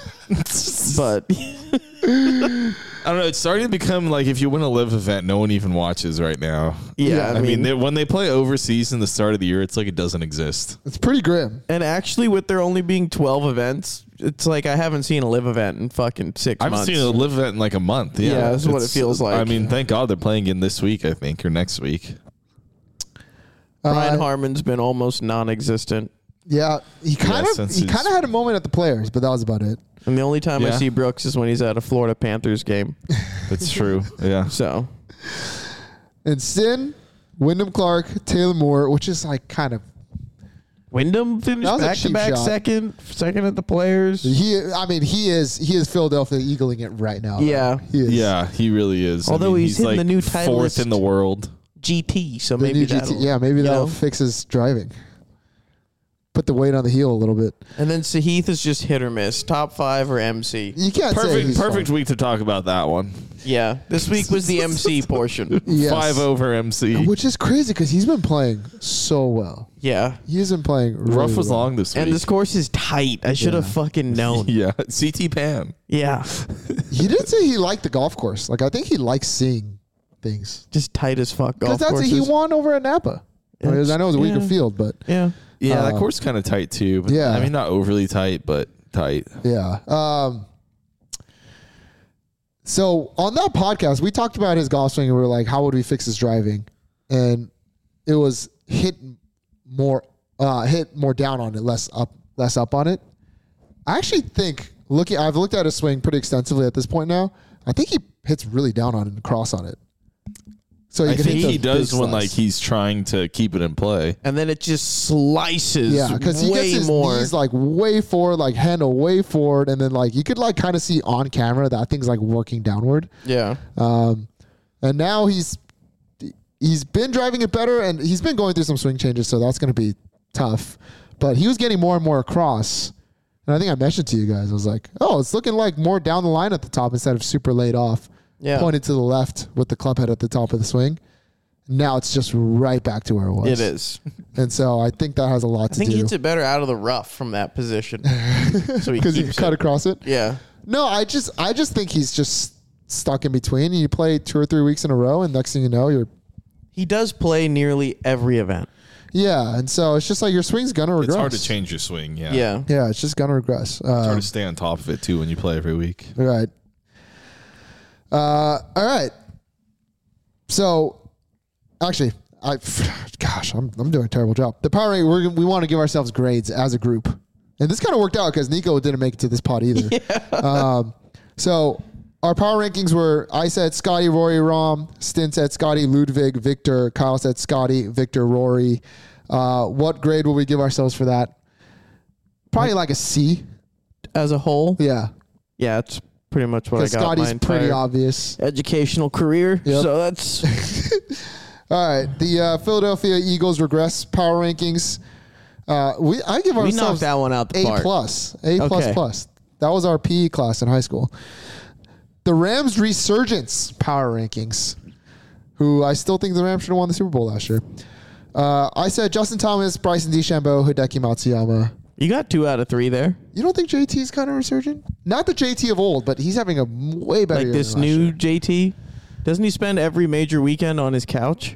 but I don't know. It's starting to become like if you win a live event, no one even watches right now. yeah, I, I, mean, mean, they, when they play overseas in the start of the year, it's like it doesn't exist. It's pretty grim. and actually, with there only being twelve events, it's like I haven't seen a Live event in fucking six I haven't months. seen a live event in like a month. Yeah, Yeah, that's what it It's- feels like. I mean, thank God they're playing in this week, I think, or next week. Brian Uh, Harmon's been almost non-existent, Yeah, he kind of since he his- kind of had a moment at the Players, but that was about it. and the only time I Yeah. see Brooks is when he's at a Florida Panthers game. That's true. Yeah. So And Sin, Wyndham Clark, Taylor Moore, which is like kind of Wyndham finished That was a back to cheap back shot. second, second at the Players. he. I mean, he is he is Philadelphia eagling it right now. Yeah. he is. Yeah, he really is. I Although mean, he's hitting like the new fourth Titleist in the world. G T, so The maybe new G T. that'll, Yeah, maybe you that'll know. fix his driving. Put the weight on the heel a little bit. And then Sahith is just hit or miss, top five or M C. You can't say Perfect, he's perfect fine. week to talk about that one. Yeah, this week was the M C portion. Yes. Five over M C. Which is crazy because he's been playing so well. Yeah, He's been playing really Rough was well. long this week. and this course is tight. I should have Yeah. fucking known. yeah, C T Pan. Yeah, He did say he liked the golf course. Like I think he likes seeing things just tight as fuck because golf that's courses. he won over at Napa. I, mean, I know it was a weaker Yeah. field, but Yeah, Yeah, that Uh, course kind of tight too. But yeah. I mean not overly tight, but tight. yeah. Um, so on that podcast, we talked about his golf swing and we were like, how would we fix his driving? And it was hit more, uh, hit more down on it, less up, less up on it. I actually think looking, I've looked at his swing pretty extensively at this point now. I think he hits really down on it and cross on it. So I can think hit the he does big when slice. like he's trying to keep it in play. and then it just slices. Yeah, because he way gets his more. knees like way forward, like handle way forward, and then like you could like kind of see on camera that thing's like working downward. yeah, Um, and now he's he's been driving it better, and he's been going through some swing changes, so that's going to be tough. But he was getting more and more across, and I think I mentioned to you guys, I was like, oh, it's looking like more down the line at the top instead of super laid off, yeah. pointed to the left with the club head at the top of the swing. Now it's just right back to where it was. It is. and so I think that has a lot I to think do he hits it better out of the rough from that position. So he because you keeps cut it. across it. Yeah. No, I just I just think he's just stuck in between. And you play two or three weeks in a row, and next thing you know, you're He does play nearly every event. yeah. And so it's just like your swing's gonna regress. It's hard to change your swing. Yeah. Yeah. Yeah, it's just gonna regress. It's hard Um, to stay on top of it too when you play every week. all right. Uh, all right. So, actually, I gosh, I'm I'm doing a terrible job. The power rank, we're, we want to give ourselves grades as a group, and this kind of worked out because Nico didn't make it to this pod either. Um, so our power rankings were: I said Scotty, Rory, Rom. Stin said Scotty, Ludwig, Victor. Kyle said Scotty, Victor, Rory. Uh, what grade will we give ourselves for that? Probably like a C. As a whole, Yeah, yeah, it's pretty much what I because got. Scotty's my entire pretty obvious. educational career. Yep. So that's All right, the uh, Philadelphia Eagles regress power rankings. Uh, we I give We ourselves knocked that one out the A park. plus, A plus Okay. plus. That was our P E class in high school. The Rams resurgence power rankings, who I still think the Rams should have won the Super Bowl last year. Uh, I said Justin Thomas, Bryson DeChambeau, Hideki Matsuyama. You got two out of three there. You don't think J T is kind of resurgent? Not the J T of old, but he's having a way better Like year this than last new year. J T. Doesn't he spend every major weekend on his couch?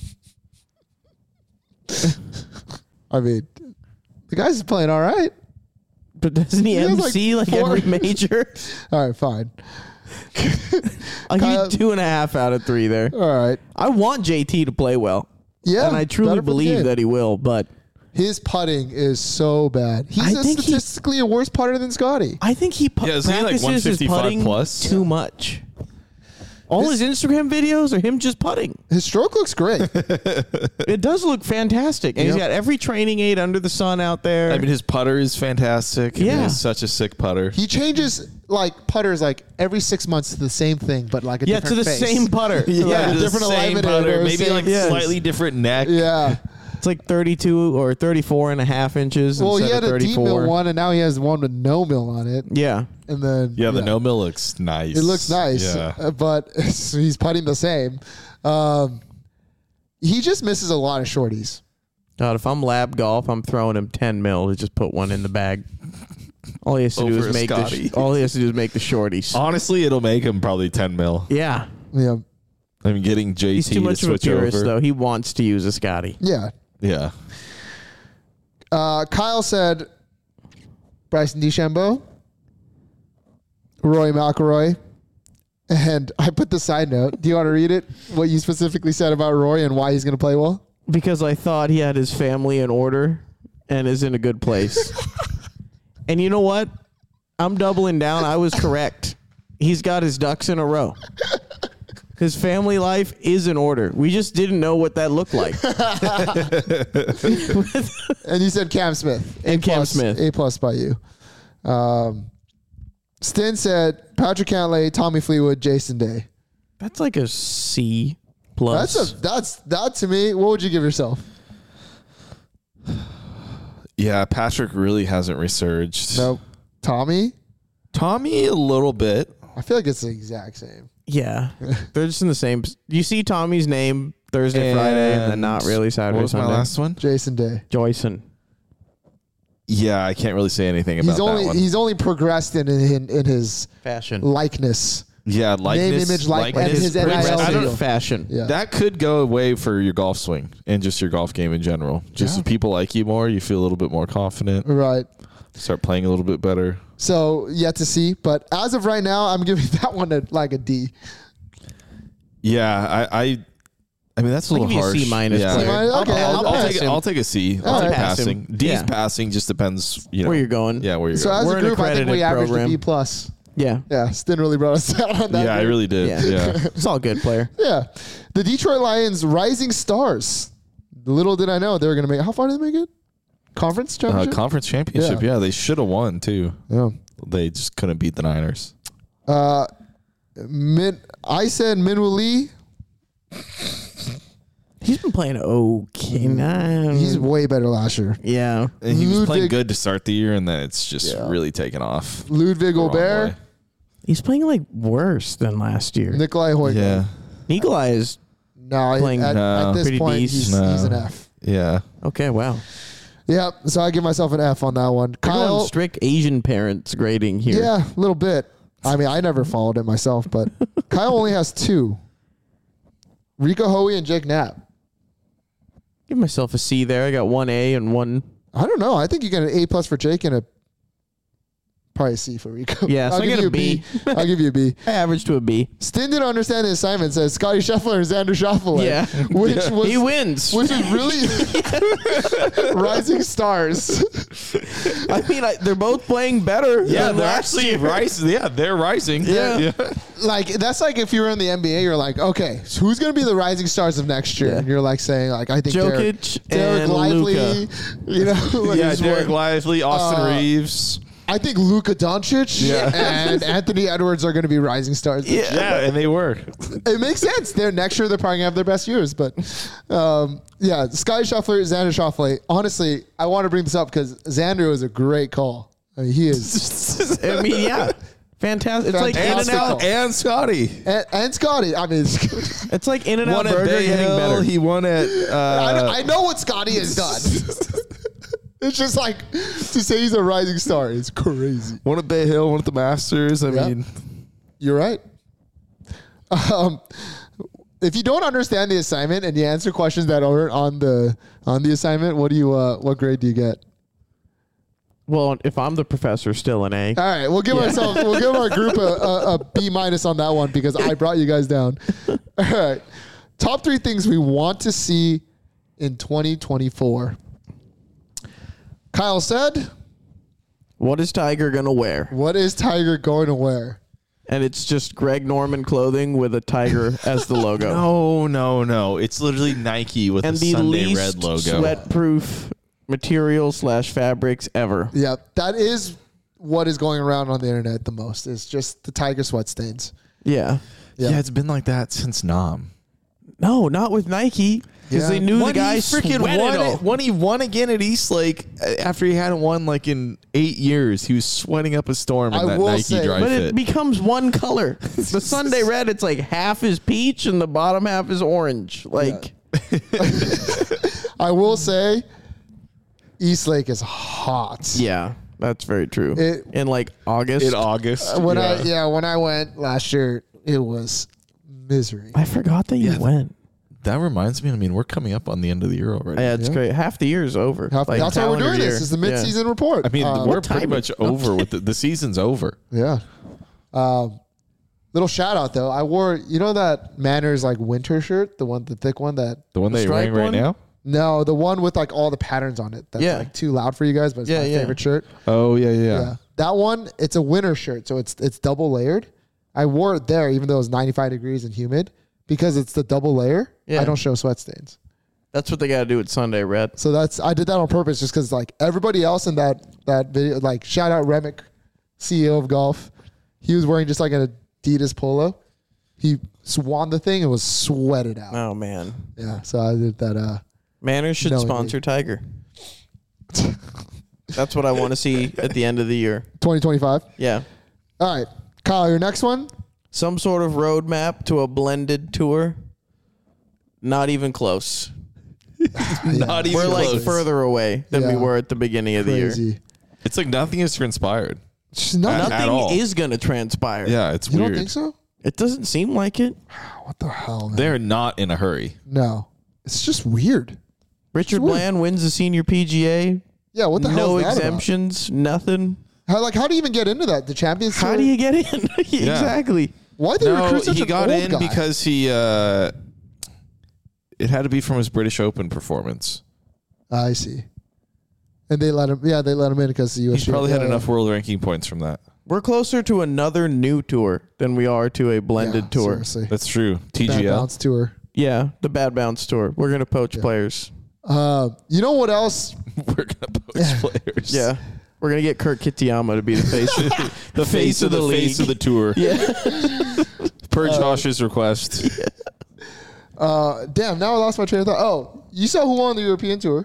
I mean, the guy's playing all right. But doesn't he, He has, like, M C like, four- every major? All right, fine. I'll Kyle- give you two and a half out of three there. All right. I want J T to play well. Yeah. And I truly better for the believe game. that he will, but His putting is so bad. He's I a think he- statistically a worse putter than Scotty. I think he pu- Yeah, isn't he, like, practices his one fifty-five putting plus? too much. All his Instagram videos are him just putting. His stroke looks great. It does look fantastic. And Yep. he's got every training aid under the sun out there. I mean, his putter is fantastic. I mean, Yeah. he's such a sick putter. He changes like putters like every six months to the same thing, but like a yeah, to different the face. same putter. Yeah, yeah. the the different same alignment putter, or maybe same- like yes. slightly different neck. Yeah. It's like thirty-two or thirty-four and a half inches Well, he instead had of a deep thirty-four. mill one, and now he has one with no mill on it. Yeah. And then Yeah, the no mill looks nice. It looks nice, Yeah. uh, but he's putting the same. Um, he just misses a lot of shorties. God, if I'm lab golf, I'm throwing him ten mil to just put one in the bag. All he has to do Over is a make the Scotty. sh- all he has to do is make the shorties. Honestly, it'll make him probably ten mil. Yeah. Yeah, I mean, getting J T He's too to much of a switch purist, over. though. He wants to use a Scotty. yeah. Yeah. Uh, Kyle said Bryson DeChambeau, Roy McIlroy, and I put the side note. Do you want to read it? What you specifically said about Roy and why he's going to play well? Because I thought he had his family in order and is in a good place. And you know what? I'm doubling down. I was correct. He's got his ducks in a row. His family life is in order. We just didn't know what that looked like. And you said Cam Smith. And A Cam plus- Smith. A plus by you. Um, Stin said Patrick Cantlay, Tommy Fleetwood, Jason Day. That's like a C plus. That's a that's that to me. What would you give yourself? Yeah, Patrick really hasn't resurged. No, Tommy. Tommy, a little bit. I feel like it's the exact same. Yeah. They're just in the same. You see Tommy's name Thursday, Friday, and then not really Saturday, What was Sunday. my last one? Jason Day. Joyson. Yeah, I can't really say anything about He's only that one. he's only progressed in in, in his Fashion. likeness. yeah, likeness, image, like- and his N I L I don't deal. know. Fashion. Yeah. That could go away for your golf swing and just your golf game in general. Just Yeah. if people like you more, you feel a little bit more confident, Right. start playing a little bit better. So yet to see, but as of right now, I'm giving that one a, like a D. Yeah, I, I, I mean that's a I'll little give you a harsh. C minus Yeah. player. C minus? I'll Okay, pass- I'll, I'll I'll pass take him. I'll take a C. I'll All take right. passing. Pass him. D's Yeah. passing just depends. You know Where you're going. Yeah, where you're So going. as We're a an group, I think we accredited averaged a program. B plus. Yeah. Yeah, Stin really brought us down on that. yeah, I group. really did. Yeah. Yeah. It's all good, player. Yeah, the Detroit Lions rising stars. Little did I know they were going to make. How far did they make it? Conference Uh, championship. conference championship. Yeah. Yeah, they should have won too. yeah. They just couldn't beat the Niners. Uh, Min, I said Minwoo Lee. He's been playing okay. Nah. He's way better last year. yeah. And he was Ludwig- playing good to start the year, and then it's just Yeah. really taken off. Ludwig Wrong Gobert, way. He's playing like worse than last year. Nikolai Hoyt. Yeah, Nikolai is No, Playing- at, No. at this Pretty point, decent. he's, No. he's an F. yeah. okay. Wow. Yep. So I give myself an F on that one. We're Kyle. going strict Asian parents grading here. Yeah, a little bit. I mean, I never followed it myself, but Kyle only has two. Rico Hoey and Jake Knapp. Give myself a C there. I got one A and one. I don't know. I think you get an A plus for Jake and a probably a C for Rico. Yeah, so I'll I give get you a B. I'll give you a B. I averaged to a B. Stin didn't understand the assignment. Says Scotty Scheffler and Xander Schauffele. Yeah. which was He wins. which is really rising stars. I mean, I, they're both playing better. Yeah, than they're last actually year. rising. Yeah, they're rising. Yeah. Like that's like if you were in the N B A, you're like, okay, so who's going to be the rising stars of next year? Yeah. And you're like saying, like, I think Derek, Jokic Derek and Lively, Luka. you know, like Yeah, is Derek what- Lively, Austin Uh, Reeves. I think Luka Doncic Yeah. and Anthony Edwards are going to be rising stars. Yeah. Yeah, and they were. It makes sense. They're next year. They're probably gonna have their best years. But um, yeah, Sky Shuffler, Xander Schauffele. Honestly, I want to bring this up because Xander was a great call. I mean, he is, I mean, yeah. Fantastic. It's like In and Fantastic Out. call. And Scotty. and, and Scotty. I mean, It's like In and Out Won at Burger Bay getting Hill. better. He won at. Uh, I, know, I know what Scotty has done. It's just like to say he's a rising star is crazy. Won at Bay Hill. Won at the Masters. I Yeah. mean, You're right. Um, if you don't understand the assignment and you answer questions that aren't on the on the assignment, what do you uh, what grade do you get? Well, if I'm the professor, still an A. All right, we'll give ourselves we'll give our group a, a, a B minus on that one because I brought you guys down. All right, top three things we want to see in twenty twenty-four. Kyle said, What is Tiger going to wear? "What is Tiger going to wear?" And it's just Greg Norman clothing with a tiger as the logo. no, no, no. It's literally Nike with And a the Sunday least red logo. sweat-proof material slash fabrics ever. Yeah, that is what is going around on the internet the most. It's just the Tiger sweat stains. Yeah. Yeah. Yeah. It's been like that since Nam. No, not with Nike. Because Yeah. they knew the When guy he freaking sweated won all- it, when he won again at Eastlake uh, after he hadn't won like in eight years, he was sweating up a storm in I that will Nike say- dry But fit. it becomes one color. The Sunday red, it's like half is peach and the bottom half is orange. Like, I will say, Eastlake is hot. yeah, that's very true. It- In like August. in August. When yeah. I yeah, when I went last year, it was misery. I forgot that you Yeah. went. That reminds me, I mean, we're coming up on the end of the year already. Yeah, it's Yeah. great. Half the year is over. Half- Like, that's why we're calendar doing year. this. Is the Yeah. mid-season report. I mean, Um, we're what pretty time much is- over with the, the season's over. yeah. Um, little shout out though. I wore you know that Manners like winter shirt, the one, the thick one that. The one The that you're wearing striped right one? now? No, the one with like all the patterns on it. That's Yeah. like too loud for you guys, but it's Yeah, my yeah. favorite shirt. Oh, yeah, yeah. Yeah. That one, it's a winter shirt, so it's it's double layered. I wore it there even though it was ninety-five degrees and humid because it's the double layer. Yeah. I don't show sweat stains. That's what they got to do with Sunday red. So that's I did that on purpose just because like everybody else in that that video, like shout out Remick, C E O of golf, he was wearing just like an Adidas polo. He swan the thing and was sweated out. Oh, man. Yeah, so I did that. Uh, Manners should No, sponsor Tiger. That's what I want to see at the end of the year. twenty twenty-five. Yeah. All right, Kyle, your next one. Some sort of roadmap to a blended tour. Not even close. Not even We're like close. further away than we Yeah. were at the beginning of the year. Crazy. It's like nothing has transpired. Just not, At- Nothing all. is going to transpire. Yeah, it's you weird. don't think so? It doesn't seem like it. What the hell? Man? They're not in a hurry. No, it's just weird. Richard Sure. Bland wins the senior P G A. Yeah, what the hell No is that about? exemptions, nothing. How like how do you even get into that? The Champions How Tour? do you get in? Exactly. Why did they No, recruit such he an got old in guy? because he. Uh, it had to be from his British Open performance. I see. And they let him. Yeah, they let him in because the U S. He's probably had yeah, enough world ranking points from that. We're closer to another new tour than we are to a blended yeah, tour. Seriously, That's true. Bad T G L. Bounce Tour. Yeah, the Bad Bounce Tour. We're going to poach players. Uh, you know what else? We're gonna poach players. Yeah. We're going to get Kurt Kitayama to be the face the face of the, face of the tour. Yeah. Per Josh's request. Uh, damn. Now I lost my train of thought. Oh, you saw who won the European Tour?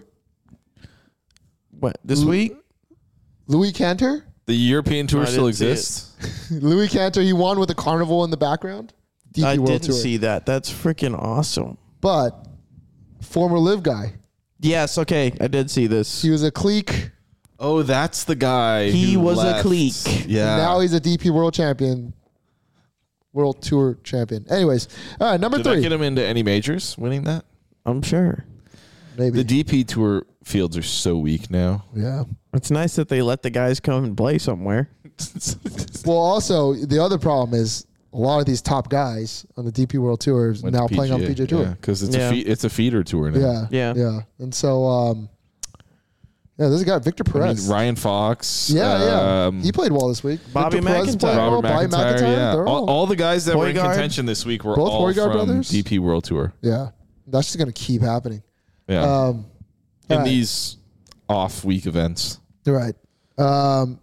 What, this week? Louis Cantor. The European tour I still didn't see it. exists. Louis Cantor. He won with a carnival in the background. D P I World didn't Tour. see that. That's freaking awesome. But former Live guy. Yes, okay. I did see this. He was a clique. Oh, that's the guy. He who was a left. clique. Yeah. And now he's a D P World Champion. World Tour Champion. Anyways, all right, number Did three. that get him into any majors winning that? I'm sure. Maybe. The D P tour fields are so weak now. yeah. It's nice that they let the guys come and play somewhere. Well, also the other problem is a lot of these top guys on the D P World Tour is Went to now playing on P G A Tour. because it's Yeah. a fe- it's a feeder tour now. Yeah. Yeah. Yeah. And so, um, yeah, this guy, Victor I Perez. mean, Ryan Fox. yeah, yeah. um, He played well this week. Bobby Victor Perez McIntyre. played well. Robert Bobby McIntyre. McIntyre. Yeah. They're All, all the guys that were in Højgaard. contention this week were Both all Højgaard from brothers? D P World Tour. Yeah. That's just going to keep happening. Yeah. Um, in all right. these off week events. Right. Um,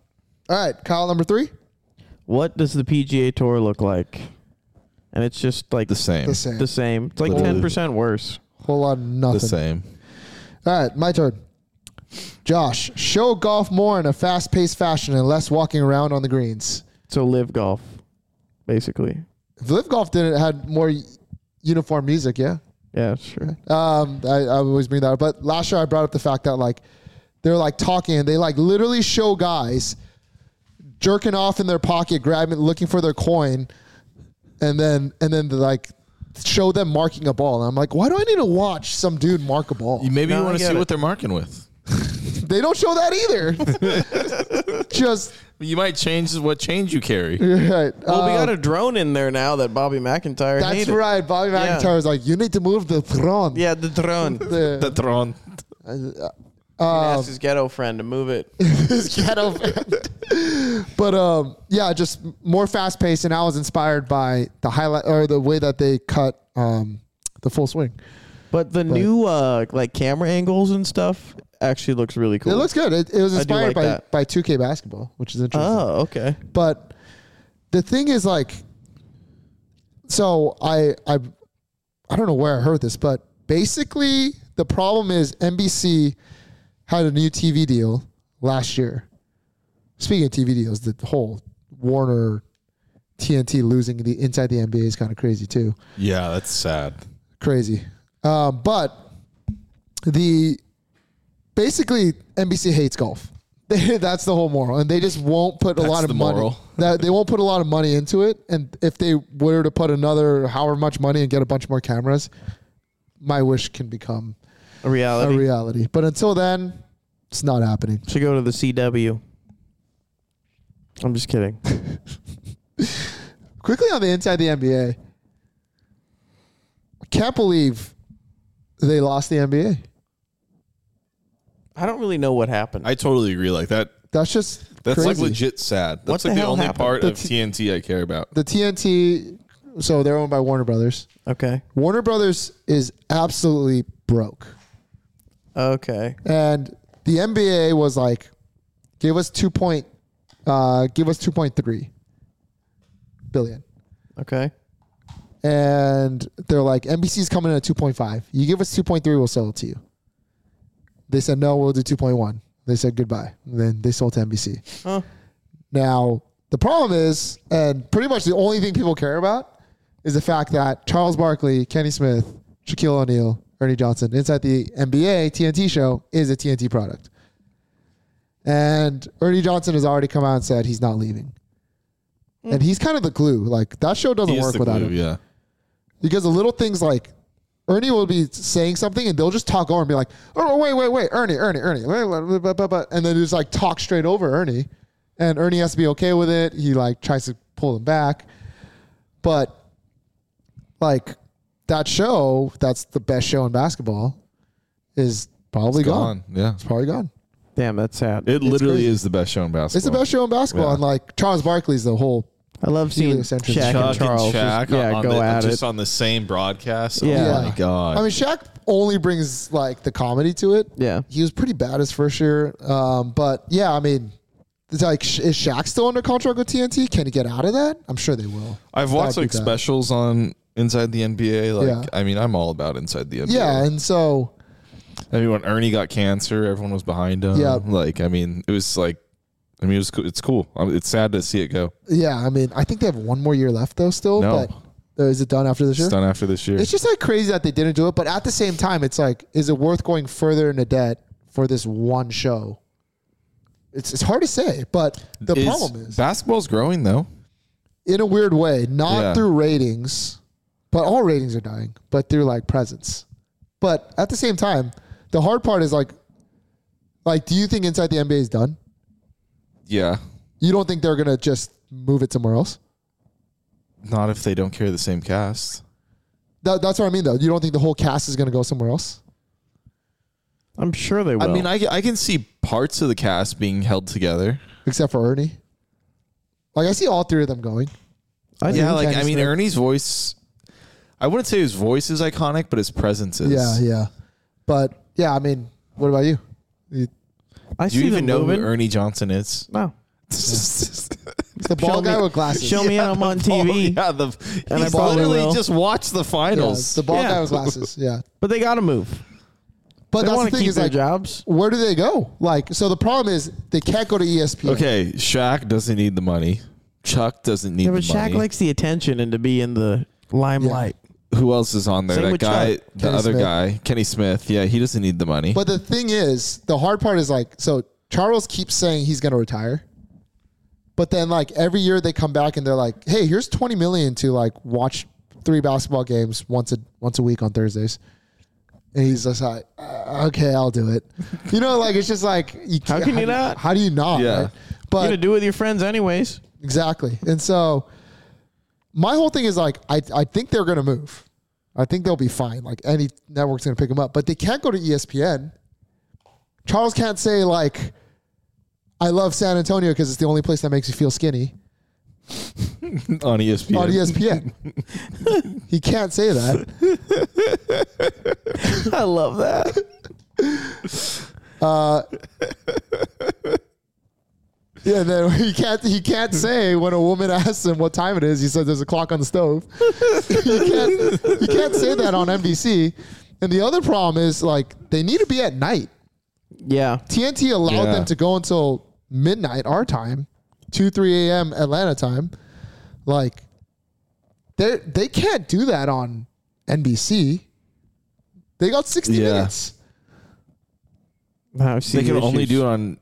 All right, Kyle, number three. What does the P G A Tour look like? And it's just like The same. The same. the same. It's like Literally. ten percent worse. Whole lot of nothing. The same. All right, my turn. Josh, show golf more in a fast-paced fashion and less walking around on the greens. So live golf, basically. If Live Golf did it, had more uniform music, yeah. Yeah, sure. Um, I, I always bring that up. But last year I brought up the fact that like they're like talking and they like literally show guys jerking off in their pocket, grabbing, looking for their coin, and then and then they like show them marking a ball. And I'm like, why do I need to watch some dude mark a ball? You- Maybe No, you I want to get see it. what they're marking with. They don't show that either. Just You might change what change you carry. right. Well, we Uh, got a drone in there now that Bobby McIntyre That's hated. right. Bobby Yeah. McIntyre was like, you need to move the throne. Yeah, the drone. The, The throne. He asked his ghetto friend to move it. his ghetto fan. But um, yeah, just more fast paced, and I was inspired by the highlight or the way that they cut um, the full swing. But the new uh, like camera angles and stuff actually looks really cool. It looks good. It, it was I do inspired like by that. by two K basketball, which is interesting. Oh, okay. But the thing is, like, so I I I don't know where I heard this, but basically the problem is N B C had a new T V deal last year. Speaking of T V deals, the whole Warner T N T losing the inside the N B A is kind of crazy too. Yeah, that's sad. Crazy. Um, but the basically N B C hates golf. That's the whole moral, and they just won't put a That's lot of the money. moral. That they won't put a lot of money into it, and if they were to put another however much money and get a bunch more cameras, my wish can become A reality. a reality. But until then, it's not happening. Should go to the C W. I'm just kidding. Quickly on the inside the N B A, I can't believe they lost the N B A. I don't really know what happened. I totally agree. Like that. That's just That's crazy. like legit sad. That's What the like the, hell only happened? part The of t- T N T I care about. The T N T, so they're owned by Warner Brothers. okay. Warner Brothers is absolutely broke. Okay. And the N B A was like, give us two point, uh, give us two point three billion, Okay. and they're like, N B C's coming in at two point five. You give us two point three, we'll sell it to you. They said no, we'll do two point one. They said goodbye. And then they sold to N B C. Huh. Now the problem is, and pretty much the only thing people care about is the fact that Charles Barkley, Kenny Smith, Shaquille O'Neal, Ernie Johnson, inside the N B A T N T show is a T N T product. And Ernie Johnson has already come out and said he's not leaving. And he's kind of the glue. Like, that show doesn't He is work the without glue, him. Yeah. Because the little things like Ernie will be saying something and they'll just talk over and be like, oh, wait, wait, wait, Ernie, Ernie, Ernie. wait, wait, wait, wait, wait," And then just like talk straight over Ernie. And Ernie has to be okay with it. He like tries to pull him back. But like that show, that's the best show in basketball, is probably It's gone. gone. Yeah. It's probably gone. Damn, that's sad. It literally crazy. is the best show in basketball. It's the best show in basketball. Yeah. And like Charles Barkley's the whole. I love seeing Heliocentric. Shaq, Chuck and Charles. Shaq just, yeah, on go the, at just it. on the same broadcast. Yeah. Oh my god. I mean, Shaq only brings like the comedy to it. Yeah. He was pretty bad his first year. Um, but yeah, I mean, it's like, sh- is Shaq still under contract with T N T? Can he get out of that? I'm sure they will. I've watched That'd like be bad. specials on Inside the N B A. Like, Yeah. I mean, I'm all about Inside the N B A. Yeah, and so I mean, when Ernie got cancer, everyone was behind him. Yeah. Like, I mean, it was like, I mean, it was cool. It's cool. Um, It's sad to see it go. yeah, I mean, I think they have one more year left though. Still, No. but uh, is it done after this year? It's done after this year. It's just like crazy that they didn't do it. But at the same time, it's like, is it worth going further into debt for this one show? It's it's hard to say, but the Is- problem is, basketball's growing though. in a weird way, not Yeah. through ratings, but all ratings are dying, but through like presence. But at the same time, the hard part is like, like, do you think Inside the N B A is done? Yeah. You don't think they're gonna just move it somewhere else? Not if they don't carry the same cast. That, that's what I mean, though. You don't think the whole cast is gonna go somewhere else, I'm sure they will. I mean, I, I can see parts of the cast being held together. except for Ernie? Like, I see all three of them going. I yeah, do. like Kenny I mean, Smith. Ernie's voice. I wouldn't say his voice is iconic, but his presence is. Yeah, yeah. But yeah, I mean, what about you? You- I Do you see even them know moving. who Ernie Johnson is? No. It's the ball Show guy me- with glasses. Show me I'm on T V. Oh, yeah, the, And I he's probably literally will. just watched the Yeah, finals. the ball Yeah. guy with glasses. Yeah. But they got to move. But They that's want the to thing keep is their like, jobs. where do they go? Like, so the problem is they can't go to E S P N. Okay, Shaq doesn't need the money. Chuck doesn't need Yeah, the but Shaq money. likes the attention and to be in the limelight. Who else is on there? Same that with guy, Chuck. the Kenny other Smith. guy, Kenny Smith. Yeah, he doesn't need the money. But the thing is, the hard part is like, so Charles keeps saying he's going to retire. But then like every year they come back and they're like, hey, here's twenty million to like watch three basketball games once a once a week on Thursdays. And he's just like, uh, okay, I'll do it. You know, like it's just like, you How can't- can you do- not? How do you not? Yeah. Right? You're But going to do it with your friends anyways. exactly. And so my whole thing is like, I, I think they're going to move. I think they'll be fine. Like any network's going to pick them up, but they can't go to E S P N. Charles can't say like, I love San Antonio because it's the only place that makes you feel skinny on E S P N. on E S P N. He can't say that. I love that. Yeah, then he can't. He can't say when a woman asks him what time it is. He says there's a clock on the stove. He can't. He can't say that on N B C. And the other problem is like they need to be at night. Yeah. T N T allowed Yeah. them to go until midnight our time, two three a.m. Atlanta time. Like they they can't do that on N B C. They got sixty Yeah. minutes. I see They can the only issues. do it on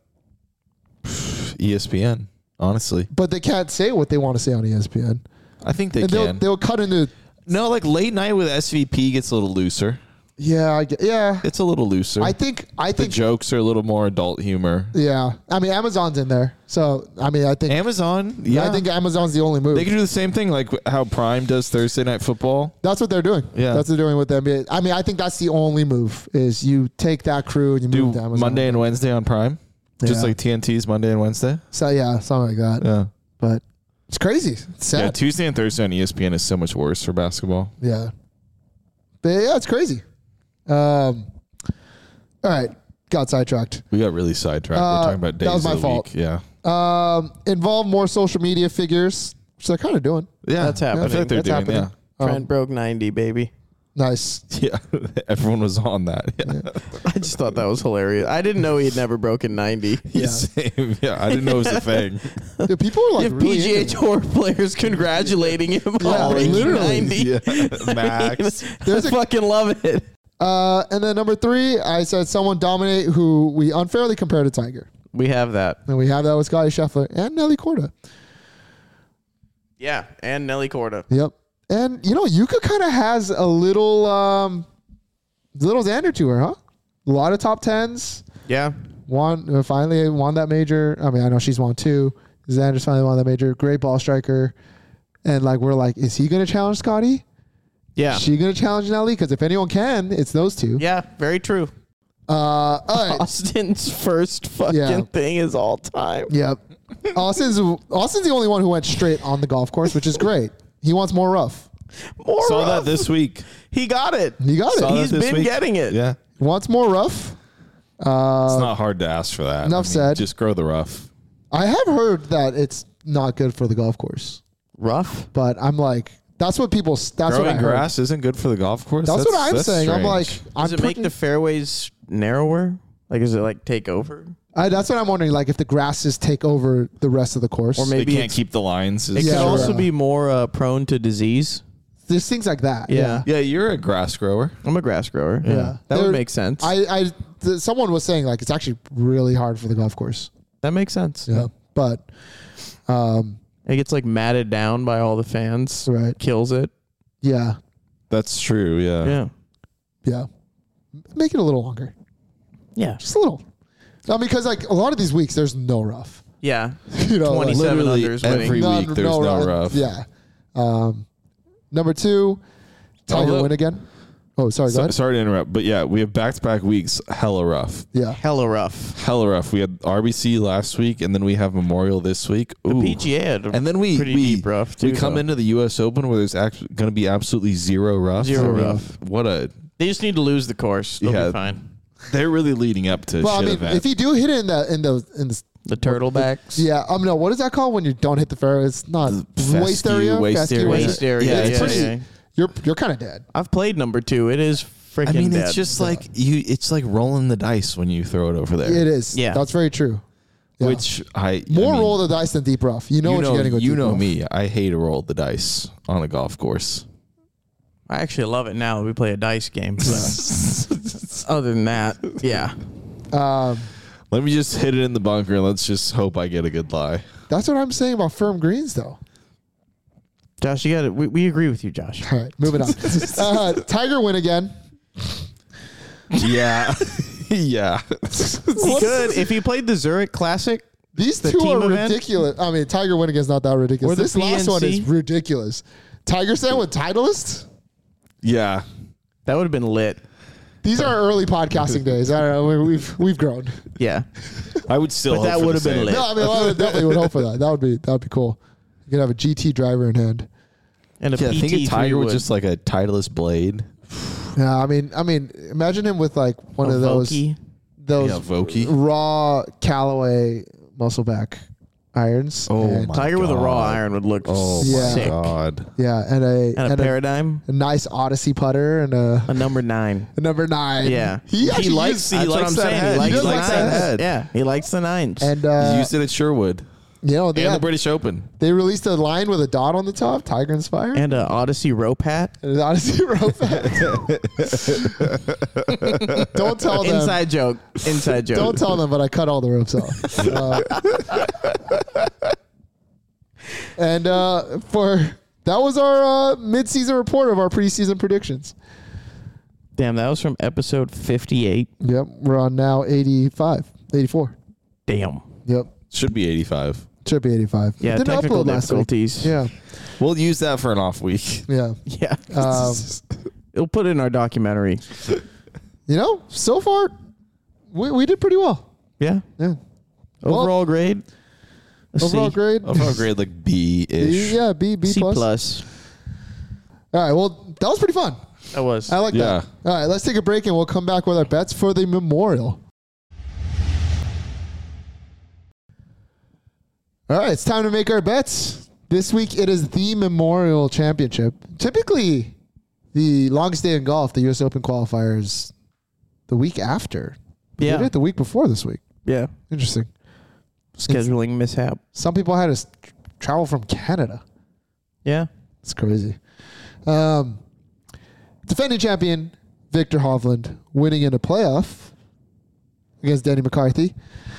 E S P N, honestly. But they can't say what they want to say on E S P N. I think they And they'll can. they'll cut into No, like late night with S V P gets a little looser. yeah, I get, yeah. It's a little looser. I think I the think jokes are a little more adult humor. yeah. I mean Amazon's in there. So I mean I think Amazon, yeah. I think Amazon's the only move. they can do the same thing like how Prime does Thursday Night Football. That's what they're doing. Yeah. That's what they're doing with the N B A. I mean, I think that's the only move is you take that crew and you Do move to Amazon. Monday and Wednesday on Prime. Just Yeah. like T N T's Monday and Wednesday. So yeah, something like that. Yeah. But it's crazy. It's Yeah, sad. Tuesday and Thursday on E S P N is so much worse for basketball. Yeah. But yeah, it's crazy. Um, all right. Got sidetracked. We got really sidetracked. Uh, We're talking about days that was my of the fault. week. Yeah. Um, involve more social media figures, which they're kind of doing. Yeah. That's I happening. feel like they're That's doing happening. yeah. Trent broke ninety, baby. Nice. Yeah. Everyone was on that. Yeah. I just thought that was hilarious. I didn't know he had never broken ninety. Yeah. Same. Yeah. I didn't know it was a thing. Yeah, people are like You have really P G A into it. Tour players congratulating him Yeah, on making literally. ninety. Yeah. Max. There's I a- fucking love it. Uh, and then number three, I said someone dominate who we unfairly compared to Tiger. We have that. And we have that with Scotty Scheffler and Nelly Korda. Yeah, and Nelly Korda. Yep. And you know, Yuka kind of has a little, um, little Xander to her, huh? A lot of top tens. Yeah. Won uh, finally won that major. I mean, I know she's won two. Xander's finally won that major. Great ball striker. And like we're like, is he going to challenge Scotty? Yeah. Is she going to challenge Nelly? Because if anyone can, it's those two. Yeah, very true. Uh, all right. Austin's first fucking Yeah. thing is all time. Yep. Austin's Austin's the only one who went straight on the golf course, which is great. He wants more rough. More Saw rough. that this week. He got it. He got Saw it. that He's this been week. getting it. Yeah. He wants more rough. Uh, It's not hard to ask for that. enough said. Just grow the rough. I have heard that it's not good for the golf course, Rough. but I'm like, that's what people. That's what I Growing heard. grass isn't good for the golf course. That's, what I'm that's saying. I'm like, strange. I'm Does it make pretty- the fairways narrower? Like, does it like take over? I, that's what I'm wondering. Like, if the grasses take over the rest of the course, Or they maybe can't it's- keep the lines. It Is- Yeah, could sure. also be more uh, prone to disease. there's things like that. Yeah. Yeah, you're a grass grower. I'm a grass grower. Yeah. That There- would make sense. I, I, th- someone was saying like it's actually really hard for the golf course. that makes sense. Yeah, but, um, It gets like matted down by all the fans. right. Kills it. Yeah, That's true. Yeah. Yeah. yeah. Make it a little longer, Yeah. just a little. No, because like a lot of these weeks, there's no rough. Yeah. You know, like, twenty-seven Literally unders every winning. week there's no rough. Yeah. Um, number two, Tiger Although- win again. Oh, sorry. Go So, ahead. sorry to interrupt, but yeah, we have back-to-back weeks. Hella rough. Yeah. Hella rough. Hella rough. We had R B C last week, and then we have Memorial this week. The Ooh. P G A had a And then we pretty we, deep rough too. we come though. into the U S Open where there's going to be absolutely zero rough. Zero Zero rough. What a They just need to lose the course. They'll Yeah. be fine. they're really leading up to Well, I shit mean, event. if you do hit it in the in the in the The turtlebacks. Yeah, um, no, what is that called when you don't hit the fairway? It's not Fescue, waist area. waist Fescue, area. waist- Waist area. Yeah, Yeah, it's yeah, pretty- yeah. You're you're kind of dead. I've played number two. It is freaking I mean, dead. it's just like you. It's like rolling the dice when you throw it over there. It is. Yeah. That's very true. Yeah. Which I More I mean, roll the dice than deep rough. You know you what know, you're getting with you deep know rough. me. I hate to roll the dice on a golf course. I actually love it now that we play a dice game. But other than that, yeah. Um, Let me just hit it in the bunker and let's just hope I get a good lie. that's what I'm saying about firm greens, though. Josh, you got it. We, we agree with you, Josh. All right, moving on. uh, Tiger win again. Yeah, yeah. He could if he played the Zurich Classic. These The two team are event? ridiculous. I mean, Tiger winning is not that ridiculous. Or the This last one is P N C? ridiculous. Tiger Sand with Titleist? Yeah. That would have been lit. These are early podcasting days. I don't know. we- We've we've grown. Yeah. I would still But hope that for would've the been same. lit. No, I mean, I would definitely would hope for that. That would be that would be cool. You could have a G T driver in hand. And a Yeah, P T think of Tiger would. with just like a Titleist blade. Yeah, I mean, I mean, imagine him with like one a of those Vokey. those Yeah, Vokey. raw Callaway muscleback irons. Oh and, my Tiger with a raw God. iron would look Oh Yeah. sick. my God. Yeah, and a And a paradigm, a nice Odyssey putter and a, a number nine. a number nine. Yeah. he actually likes- used, he That's what likes I'm that saying. head. He likes He the does like nines. that head. Yeah, he likes the nines. and He's uh, used it at Sherwood you know they and had, the British Open. they released a line with a dot on the top, Tiger Inspired. And a Odyssey rope hat. And an Odyssey rope hat. Don't tell them. Inside joke. Inside joke. Don't tell them, but I cut all the ropes off. Uh, and uh, for that was our uh, mid-season report of our preseason predictions. Damn, that was from episode fifty-eight. Yep, we're on now eighty-five, eighty-four. Damn. Yep, Should be eighty-five. should be eighty-five. Yeah, Didn't technical upload last week. difficulties. Yeah, We'll use that for an off week. yeah. Yeah. Um, It'll put it in our documentary. you know, so far we we did pretty well. Yeah. Yeah. Well, Overall grade. a overall C. grade. Overall grade like B ish. B, yeah, B B C plus. plus. All right. Well, that was pretty fun. That was. I like Yeah. that. All right, let's take a break and we'll come back with our bets for the Memorial. All right, it's time to make our bets. This week it is the Memorial Championship. Typically, the longest day in golf, the U S Open qualifiers, the week after. We Yeah. did it the week before this week. Yeah. Interesting. Scheduling mishap. Some people had to s- travel from Canada. Yeah. It's crazy. Um, defending champion Victor Hovland winning in a playoff against Danny McCarthy.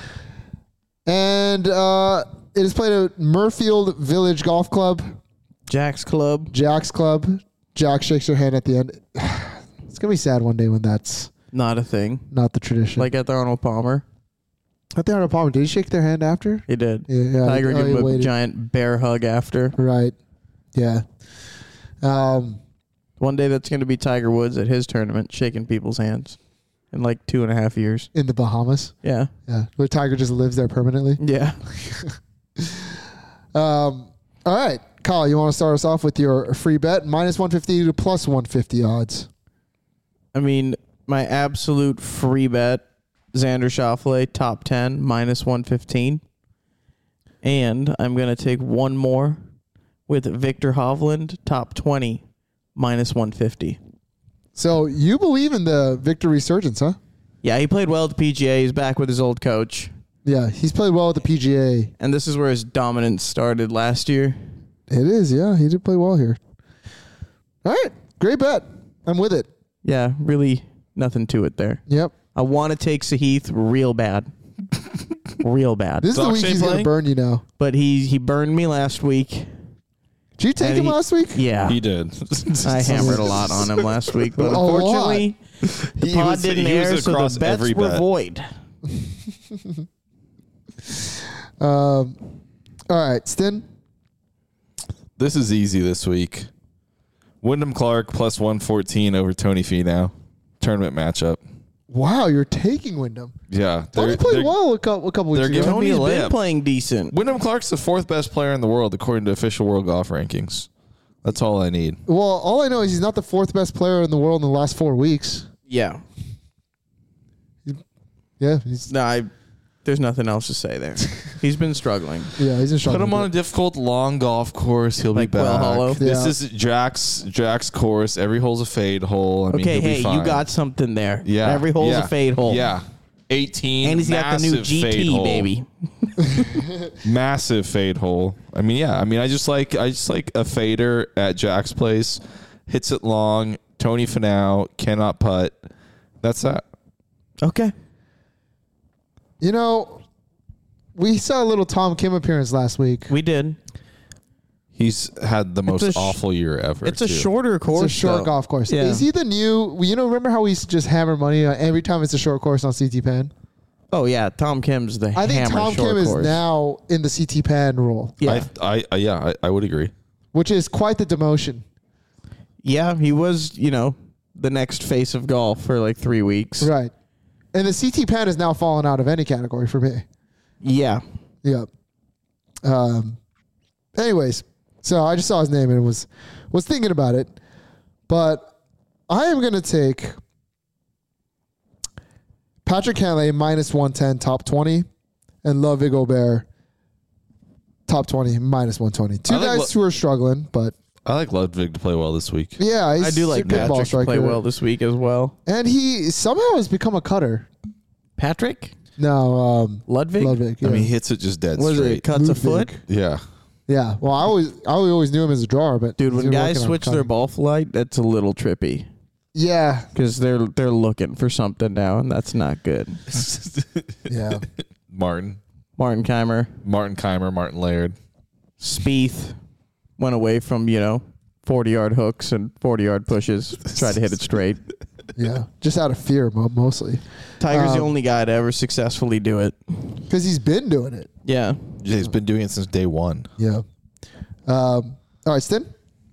And uh, it is played at Murfield Village Golf Club, Jack's Club. Jack's Club. Jack shakes her hand at the end. It's going to be sad one day when that's Not a thing. not the tradition. Like at the Arnold Palmer. at the Arnold Palmer, did he shake their hand after? He did. Yeah, yeah. Tiger Oh, gave he him a waited. giant bear hug after. Right. Yeah. Um, One day that's going to be Tiger Woods at his tournament shaking people's hands in like two and a half years. in the Bahamas. Yeah. Yeah. Where Tiger just lives there permanently. Yeah. Um, all right. Kyle, you want to start us off with your free bet? minus one fifty to plus one fifty odds. I mean, my absolute free bet, Xander Schauffele, top ten, minus one fifteen. And I'm going to take one more with Victor Hovland, top twenty, minus one fifty. So you believe in the Victor resurgence, huh? Yeah, he played well at the P G A. He's back with his old coach. Yeah, he's played well at the P G A. And this is where his dominance started last year. It is, yeah. He did play well here. All right. Great bet. I'm with it. Yeah, really nothing to it there. Yep. I want to take Sahith real bad. real bad. This is the Doc week Shea he's going to playing? burn you now. But he he burned me last week. Did you take And him he- last week? Yeah. He did. I hammered a lot on him last week, but A lot. unfortunately, the He pod was- didn't he was air, so across the bets every were bet. void. Um, all right. Stin? This is easy this week. Wyndham Clark plus one fourteen over Tony Finau. Tournament matchup. Wow, you're taking Wyndham. Yeah. Tony they're- played they're- well a couple, a couple weeks they're ago. giving Tony's me a been lip. playing decent. Wyndham Clark's the fourth best player in the world according to official world golf rankings. That's all I need. Well, all I know is he's not the fourth best player in the world in the last four weeks. Yeah. Yeah, he's No, I, there's nothing else to say there. He's been struggling. Yeah, he's in Put trouble. him on a difficult long golf course. He'll Like be back. Quail Hollow? This Yeah. is Jack's Jack's course. Every hole's a fade hole. I mean, Okay, he'll be hey, fine. you got something there. yeah. Every hole's yeah. a fade hole. Yeah, eighteen. And he's got the new massive G fade T, hole. baby. Massive fade hole. I mean, yeah. I mean, I just like I just like a fader at Jack's place. Hits it long. Tony Finau cannot putt. That's that. Okay. You know, we saw a little Tom Kim appearance last week. We did. He's had the most a sh- awful year ever. It's a too. shorter course. It's a short though. golf course. Yeah. Is he the new? You know, remember how we used to just hammer money on every time it's a short course on C T Pan? Oh, yeah. Tom Kim's the I think hammer Tom short Kim course. is now in the C T Pan role, Yeah. I, I, I yeah, I, I would agree. which is quite the demotion. yeah, he was, you know, the next face of golf for like three weeks. Right. And the C T Pan has now fallen out of any category for me. Yeah. Yep. Um. Anyways, so I just saw his name and was was thinking about it, but I am gonna take Patrick Cantlay minus one ten top twenty, and Ludwig Gobert top twenty minus one twenty. Two I like guys Lu- who are struggling, but I like Ludwig to play well this week. yeah, he's I do like a good ball Patrick to striker. play well this week as well. And he somehow has become a cutter. Patrick? No, um, Ludwig? Ludwig. Yeah. I mean, he hits it just dead Was straight. it cuts a Ludwig. foot? Yeah. Yeah. Well, I always I always knew him as a drawer, but Dude, he's when been guys working on switch their cutting. ball flight, that's a little trippy yeah, because they're they're looking for something now, and that's not good. yeah. Martin. Martin Keimer, Martin Keimer, Martin Laird. Spieth went away from, you know, forty-yard hooks and forty-yard pushes, tried to hit it straight. Yeah, just out of fear, mo- mostly, Tiger's the Um, only guy to ever successfully do it. because he's been doing it. Yeah. Yeah, he's been doing it since day one. Yeah. Um. All right, Stin.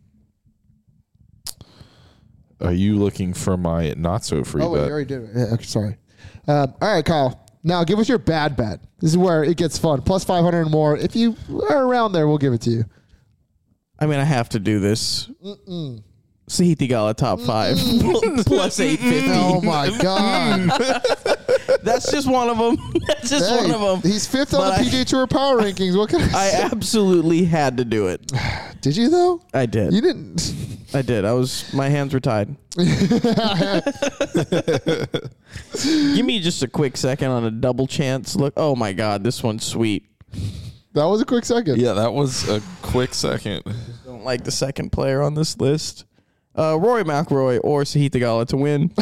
Are you looking for my not so free Oh, wait, bet? you already did it. Yeah, okay, sorry. Um, all right, Kyle. Now give us your bad bet. This is where it gets fun. Plus five hundred and more. If you are around there, we'll give it to you. I mean, I have to do this. Mm-mm. Sahith Theegala top five plus eight fifty. Oh my God! That's just one of them. That's just Hey, one of them. He's fifth on But the I- P G A Tour power rankings. What can I, I say? absolutely had to do it. Did you though? I did. You didn't. I did. I was. My hands were tied. Give me just a quick second on a double chance look. Oh my God, this one's sweet. That was a quick second. Yeah, that was a quick second. Don't like the second player on this list. Uh, Rory McIlroy or Sahith Theegala to win.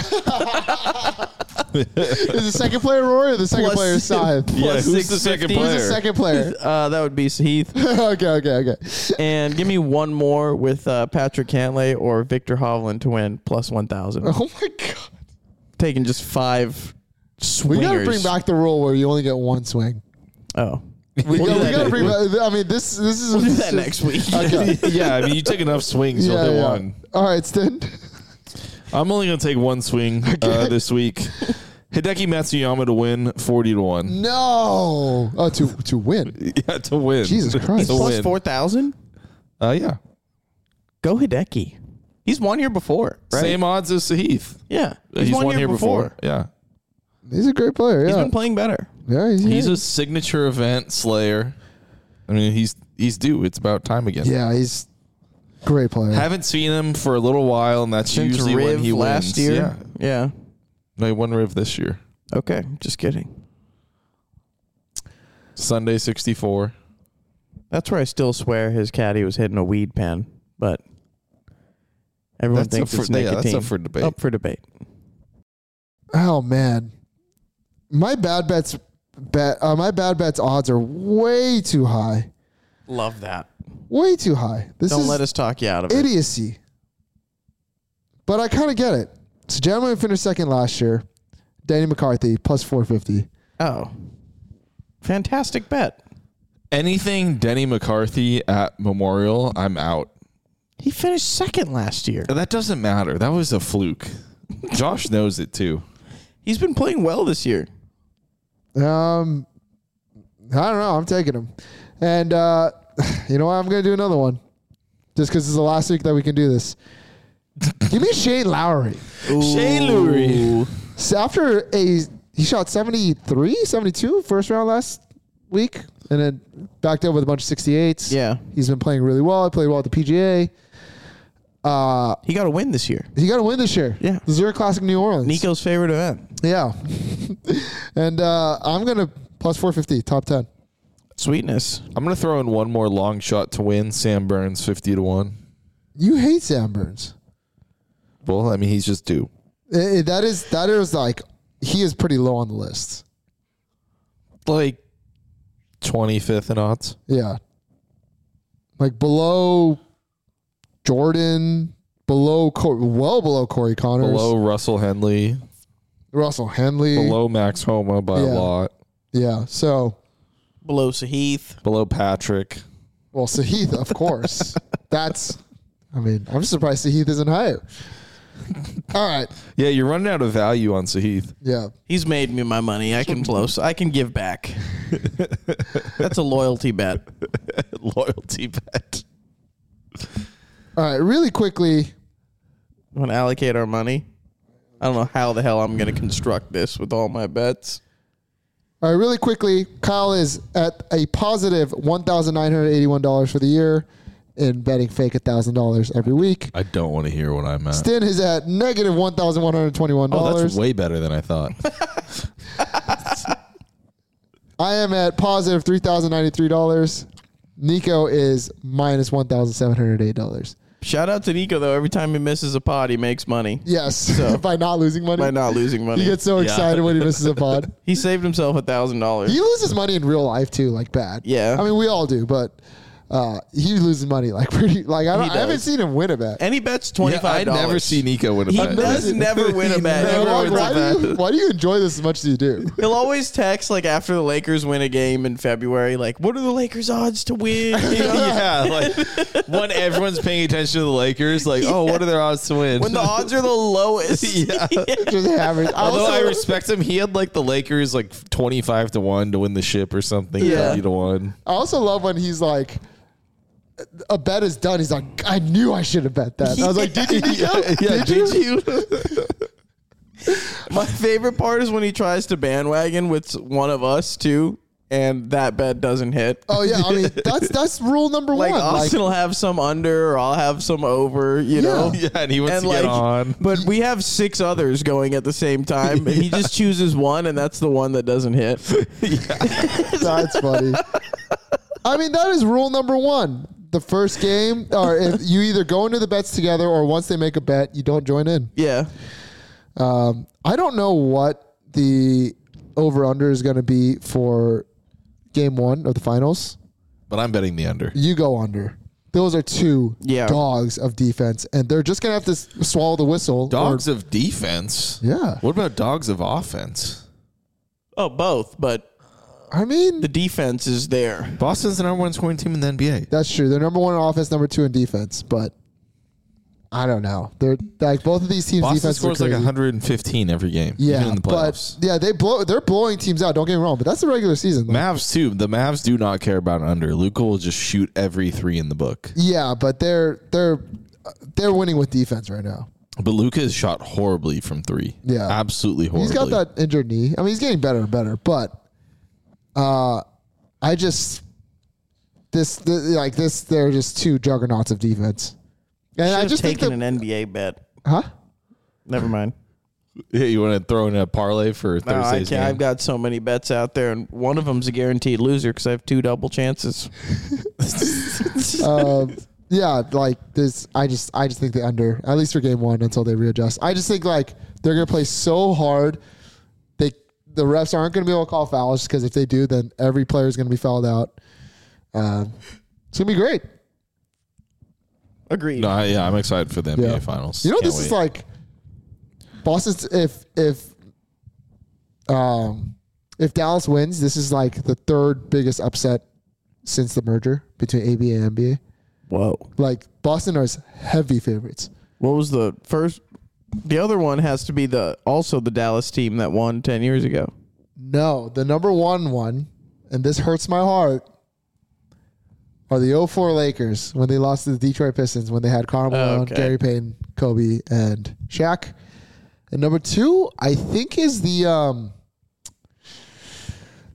Is the second player Rory or the second Plus- player Scythe? Yeah, Plus who's the second 650. Who's player? the second player? Uh, that would be Sahith. okay, okay, okay. And give me one more with uh, Patrick Cantlay or Victor Hovland to win plus one thousand. Oh my God! Taking just five We swingers. gotta bring back the rule where you only get one swing. Oh. We, We'll gotta, do we that gotta next bring week. back. I mean, this this is We'll do this that is- next week. Okay. Yeah, I mean, you take enough swings, you'll yeah, hit yeah. one. All right, Stin. I'm only going to take one swing uh, this week. Hideki Matsuyama to win, forty to one. No. Oh, to to win. Yeah, to win. Jesus Christ. to Plus win. four thousand? Uh, yeah. Go Hideki. He's won here before, right? Same odds as Sahith. Yeah. He's, won, here before. Yeah. He's a great player. He's Yeah. been playing better. yeah. He's, He's a signature event slayer. I mean, he's he's due. It's about time again. yeah. He's a great player. Haven't seen him for a little while, and that's Since usually Riv when he last wins. year. Yeah. Yeah. No, he won Riv this year. Okay. Just kidding. Sunday sixty-four. That's where I still swear his caddy was hitting a weed pen, but everyone That's thinks up it's for- yeah, nicotine. that's up for debate. Up for debate. Oh man, my bad bets bet. Uh, my bad bets odds are way too high. Love that. Way too high. This Don't is let us talk you out of it. idiocy. But I kind of get it. So gentleman finished second last year. Danny McCarthy plus four fifty. Oh. Fantastic bet. Anything Denny McCarthy at Memorial, I'm out. He finished second last year. That doesn't matter. That was a fluke. Josh knows it too. He's been playing well this year. Um, I don't know. I'm taking him. And uh, you know what? I'm going to do another one. Just because this is the last week that we can do this. Give me Shane Lowry. Shane Lowry. So after a, he shot seventy-three, seventy-two first round last week and then backed up with a bunch of sixty-eights. Yeah. He's been playing really well. He played well at the P G A. Uh, He got a win this year. he got a win this year. Yeah. The Zurich Classic New Orleans. Nico's favorite event. Yeah. and uh, I'm going to plus four fifty, top ten. Sweetness. I'm gonna throw in one more long shot to win. Sam Burns fifty to one. You hate Sam Burns. Well, I mean he's just due. Eh, that is that is like he is pretty low on the list. Like twenty-fifth in odds. Yeah. Like below Jordan, below Cor- well below Corey Connors, Below Russell Henley. Russell Henley, Below Max Homa by Yeah. a lot. yeah. So, Below Sahith. Below Patrick. well, Sahith, of course. That's. I mean, I'm surprised Sahith isn't higher. All right. Yeah, you're running out of value on Sahith. Yeah. He's made me my money. I can blow. So I can give back. That's a loyalty bet. Loyalty bet. All right. Really quickly. Want to allocate our money? I don't know how the hell I'm going to construct this with all my bets. All right. Really quickly. Kyle is at a positive one thousand nine hundred eighty-one dollars for the year in betting fake one thousand dollars every week. I don't want to hear what I'm at. Stin is at negative one thousand one hundred twenty-one dollars. Oh, that's way better than I thought. I am at positive three thousand ninety-three dollars. Nico is minus one thousand seven hundred eight dollars. Shout out to Nico, though. Every time he misses a pod, he makes money Yes, by not losing money. by not losing money. He gets so Yeah. excited when he misses a pod. He saved himself a thousand dollars. He loses money in real life too, like bad. Yeah. I mean, we all do, but uh, he loses money like pretty. Like I, don't, He I haven't does. seen him win a bet. And he bets twenty-five Yeah, I dollars. never see Nico win a He bet. does never win a bet. never Why, wins a why bet. do you, why do you enjoy this as much as you do? He'll always text like after the Lakers win a game in February, like, "What are the Lakers' odds to win?" You know? Yeah, like when everyone's paying attention to the Lakers, like, oh, what are their odds to win? When the odds are the lowest. Yeah. Just hammering. I Although also- I respect him, he had like the Lakers like twenty-five to one to win the ship or something. Yeah. thirty to one. I also love when he's like, a bet is done. He's like, I knew I should have bet that. I was like, did you? Nico? Yeah, Did you? My favorite part is when he tries to bandwagon with one of us too, and that bet doesn't hit. Oh yeah, I mean that's that's rule number Like one. Austin Like, will have some under, or I'll have some over. You know. Yeah, and he wants And to like, get on. but we have six others going at the same time, and he just chooses one, and that's the one that doesn't hit. that's funny. I mean, that is rule number one. The first game, or if you either go into the bets together, or once they make a bet, you don't join in. Yeah. Um, I don't know what the over under is going to be for game one of the finals. But I'm betting the under. You go under. Those are two Yeah. dogs of defense, and they're just going to have to s- swallow the whistle. Dogs or- of defense. yeah. What about dogs of offense? Oh, both, but I mean, the defense is there. Boston's the number one scoring team in the N B A. that's true. They're number one in offense, number two in defense, but I don't know. They're like both of these teams' Boston defense scores like one hundred fifteen every game, Yeah, even in the but playoffs. yeah, they blow. They're blowing teams out. Don't get me wrong, but that's the regular season. though. Mavs too. The Mavs do not care about under. Luka will just shoot every three in the book. Yeah, but they're they're they're winning with defense right now. But Luka has shot horribly from three. Yeah. absolutely horribly. He's got that injured knee. I mean, he's getting better and better, but uh, I just this, this like this. They're just two juggernauts of defense, and I Should've just think taken that, an N B A bet. huh? Never mind. Yeah, you want to throw in a parlay for No, I Thursday's can't. game? I've got so many bets out there, and one of them's a guaranteed loser because I have two double chances. um, yeah, like this. I just, I just think the under at least for game one until they readjust. I just think like they're gonna play so hard. They the refs aren't gonna be able to call fouls because if they do, then every player is gonna be fouled out. Um, it's gonna be great. Agreed. No, I- yeah, I'm excited for the N B A Yeah. finals. You know, Can't this is wait. like Boston's. If if um if Dallas wins, this is like the third biggest upset since the merger between A B A and N B A. Whoa. Like Boston are heavy favorites. What was the first? The other one has to be the also the Dallas team that won ten years ago. No, the number one one, and this hurts my heart, are the oh four Lakers when they lost to the Detroit Pistons when they had Karl Malone, Okay. Gary Payton, Kobe, and Shaq. And number two, I think, is the um,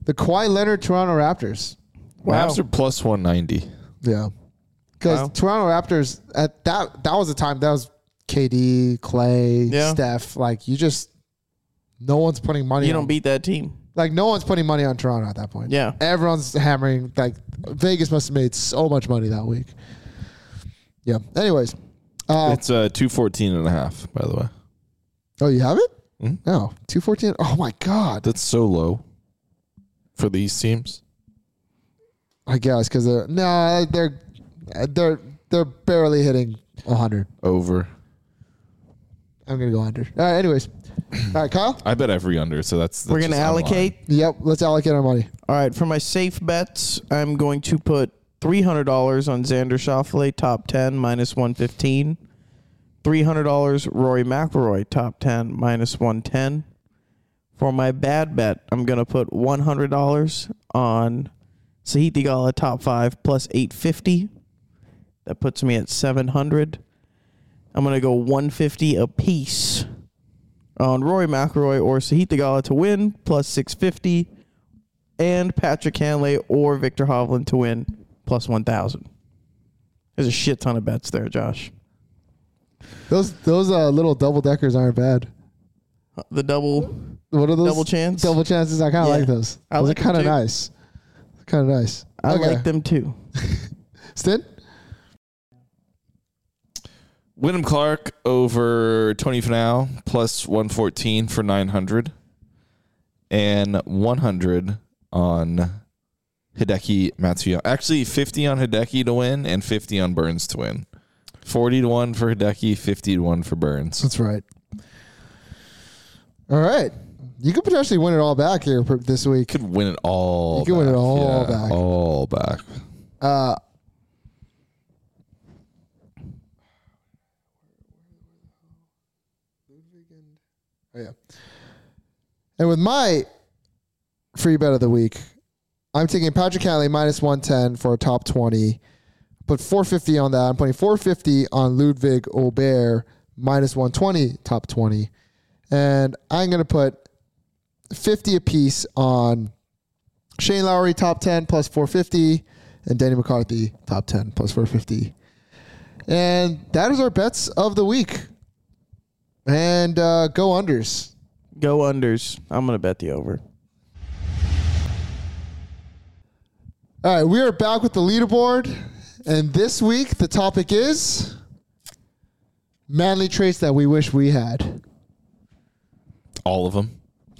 The Kawhi Leonard Toronto Raptors. Wow. Mavs are plus one ninety. Yeah. Because Wow. Toronto Raptors, at that that was the time, that was K D, Clay, Yeah. Steph. Like, you just, no one's putting money You on. don't beat that team. Like, no one's putting money on Toronto at that point. Yeah. Everyone's hammering. Like, Vegas must have made so much money that week. Yeah. Anyways. Uh, It's uh, two fourteen and a half, by the way. oh, you have it? Mhm. No. two fourteen. Oh, my God. That's so low for these teams. I guess because they're, no, they're, they're, they're barely hitting one hundred. Over. I'm going to go under. All right. Anyways. All right, Kyle? I bet every under, so that's, that's We're going to just online. allocate. Yep. Let's allocate our money. All right, for my safe bets, I'm going to put three hundred dollars on Xander Schauffele, top ten, minus one fifteen. three hundred dollars Rory McIlroy, top ten, minus one ten. For my bad bet, I'm going to put one hundred dollars on Sahith Theegala, top five, plus eight fifty. That puts me at seven hundred. I'm going to go one fifty a piece on Rory McIlroy or Sahith Theegala to win, plus six fifty. And Patrick Hanley or Victor Hovland to win, plus one thousand. There's a shit ton of bets there, Josh. Those those uh, little double deckers aren't bad. The double What are those? double chance. Double chances. I kind of Yeah. like those. I those like are kind of them too. nice. Kind of nice. I Okay. like them too. Stin? Wyndham Clark over Tony Finau, plus one fourteen for nine hundred. And one hundred on Hideki Matsuyama. Actually, fifty on Hideki to win and fifty on Burns to win. forty to one for Hideki, fifty to one for Burns. That's right. All right. You could potentially win it all back here per- this week. Could win it all You could win it back. all Yeah, back. All back. Uh, oh, yeah. And with my free bet of the week, I'm taking Patrick Cantlay minus one ten for a top twenty. Put four fifty on that. I'm putting four fifty on Ludwig Aubert minus one twenty top twenty. And I'm going to put fifty apiece on Shane Lowry top ten plus four fifty and Danny McCarthy top ten plus four fifty. And that is our bets of the week. And uh, go unders. Go unders. I'm going to bet the over. All right, we are back with the leaderboard. And this week, the topic is manly traits that we wish we had. All of them.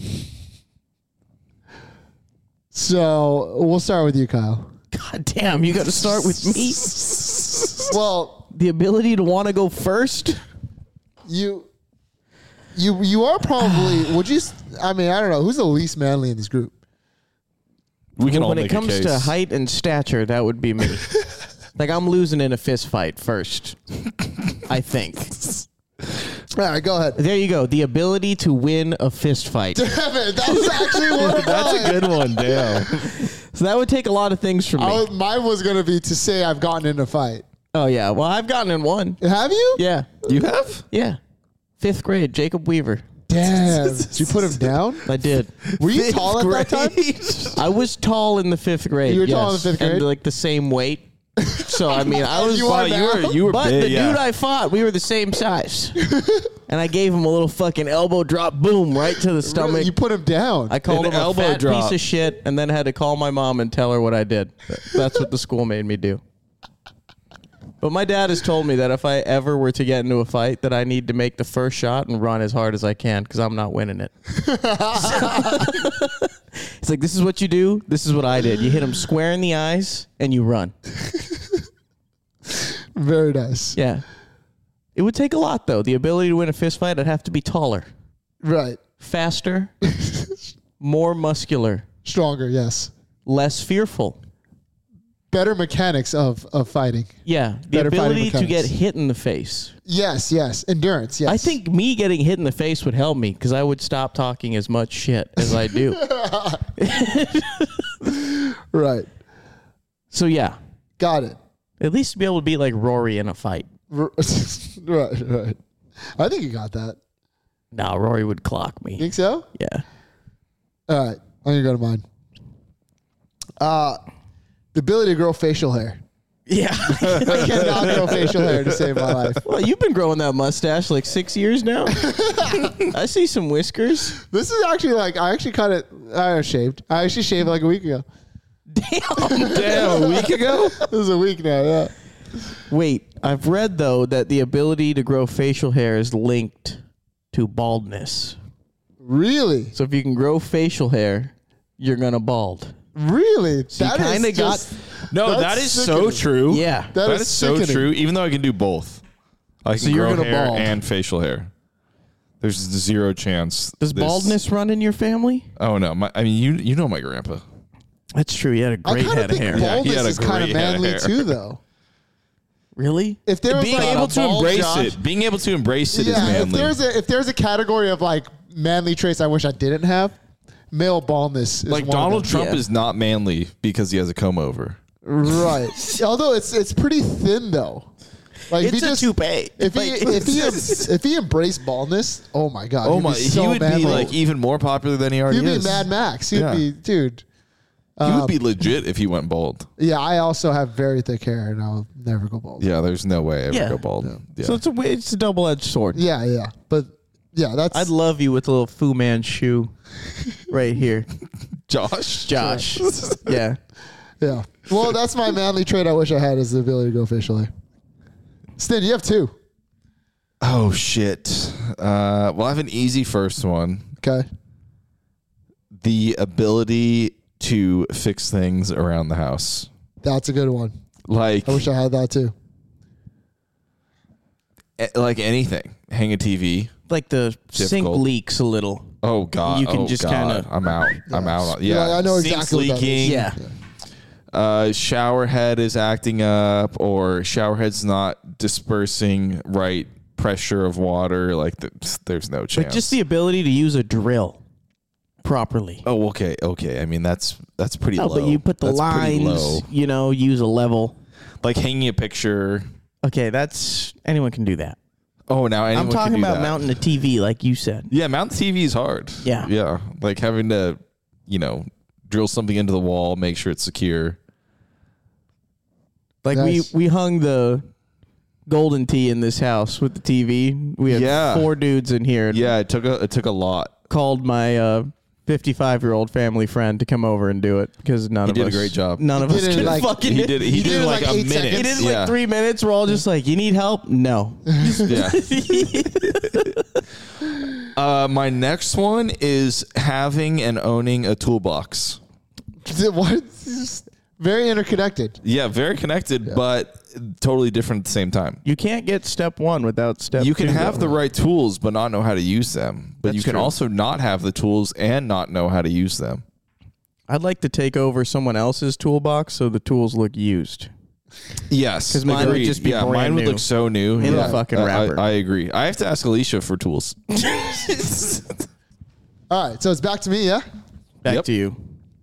So we'll start with you, Kyle. God damn, you got to start with me. Well, The ability to want to go first. you, you, you are probably. Would you? I mean, I don't know who's the least manly in this group. We can all When make it comes a case. to height and stature, that would be me. Like, I'm losing in a fist fight first, I think. All right, go ahead. There you go. The ability to win a fist fight. Damn it, that was actually one of That's mine. a good one, damn. So that would take a lot of things from me. I was, mine was going to be to say I've gotten in a fight. Oh, yeah. Well, I've gotten in one. Have you? Yeah. You have? Yeah. Fifth grade, Jacob Weaver. Damn. Did you put him down? I did. Were you tall at that time? I was tall in the fifth grade. You were tall in yes. the fifth grade? And like the same weight. So, I mean, I was. You are you now? were you were But big, the yeah. dude I fought, we were the same size. And I gave him a little fucking elbow drop, boom, right to the stomach. You put him down. I called An him a elbow fat drop. piece of shit and then had to call my mom and tell her what I did. That's what the school made me do. But my dad has told me that if I ever were to get into a fight, that I need to make the first shot and run as hard as I can because I'm not winning it. It's like, this is what you do. This is what I did. You hit him square in the eyes and you run. Very nice. Yeah. It would take a lot, though. The ability to win a fist fight, I'd have to be taller, Right. faster, more muscular, Stronger, yes. less fearful. Better mechanics of, of fighting. Yeah. The Better fighting ability to get mechanics. hit in the face. Yes, yes. Endurance, yes. I think me getting hit in the face would help me because I would stop talking as much shit as I do. Right. So, yeah. Got it. At least to be able to be like Rory in a fight. R- right, right. I think you got that. No, Rory would clock me. Think so? Yeah. All right. I'm going to go to mine. Uh, the ability to grow facial hair. Yeah. I cannot grow facial hair to save my life. Well, you've been growing that mustache like six years now. I see some whiskers. This is actually like, I actually cut it, I shaved. I actually shaved like a week ago. Damn. Damn, a week ago? This is a week now, yeah. Wait, I've read though that the ability to grow facial hair is linked to baldness. Really? So if you can grow facial hair, you're gonna bald. Really? So you That is kinda got- just- No, That's that is so sickening. true. Yeah. That that is is, so sickening. true. Even though I can do both, I can So you're grow gonna hair bald. and facial hair. There's zero chance. Does this- baldness run in your family? Oh no! My, I mean, you you know my grandpa. That's true. He had a I great kind head of of think hair. Yeah, he baldness had a is kind of great head of manly hair. too, though. Really? If there was Being like able a to bald embrace Josh- it, being able to embrace it is yeah, if manly. there's a if there's a category of like manly traits I wish I didn't have, male baldness is like one of Donald them. Trump Yeah. is not manly because he has a comb over. Right. Although it's it's pretty thin though. Like if It's he a just toupee. if he Like- if he if he embraced baldness, oh my god, Oh he'd my! be so he would manly. be like even more popular than he already he'd be is. Mad Max. He'd Yeah. be dude. He Um, would be legit if he went bald. Yeah, I also have very thick hair and I'll never go bald. Yeah, there's no way I ever Yeah. go bald. Yeah. So it's a it's a double edged sword. Yeah, yeah. But yeah, that's I'd love you with a little Fu Manchu right here, Josh, Josh. Yeah. yeah. Well, that's my manly trait I wish I had is the ability to go facial hair. Stin, you have two. Oh shit. Uh, well, I have an easy first one. Okay. The ability to fix things around the house. That's a good one. Like I wish I had that too. eh, like anything. Hang a T V. Like the sink Difficult. leaks a little. Oh god. You can oh, just God. kinda- I'm out. I'm out. Yeah, Yeah. I know Sink's exactly what that is. leaking. Yeah. Uh, shower head is acting up, or shower head's not dispersing right pressure of water. Like the, there's no chance. Like just the ability to use a drill properly. Oh, okay, okay. I mean, that's that's pretty No, low. but you put the That's pretty lines, low. you know, use a level. Like hanging a picture. Okay, that's anyone can do that. Oh, now anyone I'm can talking do about that. mounting a T V, like you said. Yeah, mount the T V is hard. Yeah. yeah. Like having to, you know, drill something into the wall, make sure it's secure. Like Nice. we we hung the golden tee in this house with the T V. We had Yeah. four dudes in here. Yeah, it took a it took a lot. Called my uh, fifty-five-year-old family friend to come over and do it because none He of did a us great job. None of He us did it could like- fucking. He did. He, He did, did it like, like a eight minute. seconds. He did yeah. like three minutes. We're all just like, "You need help?" No. Yeah. uh, my next one is having and owning a toolbox. What? It's just very interconnected. Yeah, very connected, but totally different at the same time. You can't get step one without step. You can two, have the though. right tools, but not know how to use them. But That's you can true. also not have the tools and not know how to use them. I'd like to take over someone else's toolbox so the tools look used. Yes, 'Cause mine would agreed. just be yeah, brand mine would new. look so new. In yeah. a fucking I- I- wrapper. I, agree. I have to ask Alicia for tools. All right, so it's back to me, yeah? Back Yep. to you.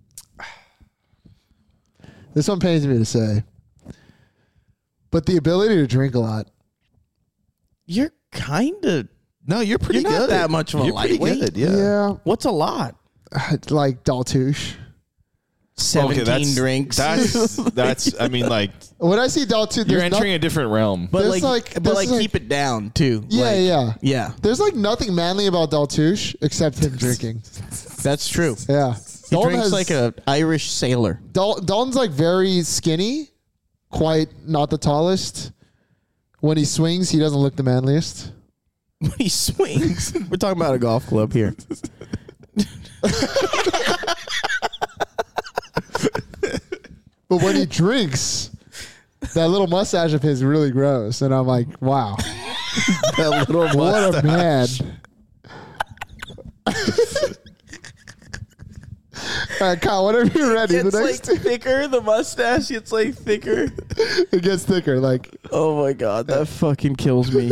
This one pains me to say. But the ability to drink a lot. You're kind of. No, you're pretty You're not good. that much of a You're pretty lightweight. good. Yeah. Yeah. What's a lot? Like Daltouche. Seventeen that's, drinks. That's that's. I mean, like When I see Daltouche, you're there's entering no- a different realm. but there's like, like- but there's like, like- keep it down too. Yeah, Like, yeah. yeah. There's like nothing manly about Daltouche except him drinking. That's true. Yeah. He Dalton drinks has- like a Irish sailor. Dal- Dalton's like very skinny, quite not the tallest. When he swings, he doesn't look the manliest. When he swings, we're talking about a golf club here. But when he drinks, that little mustache of his really grows. And I'm like, wow, that little what a man. All right, Kyle, whenever you're ready, the It's like next thicker. The mustache gets like thicker. it gets thicker. Like, Oh my god, that fucking kills me.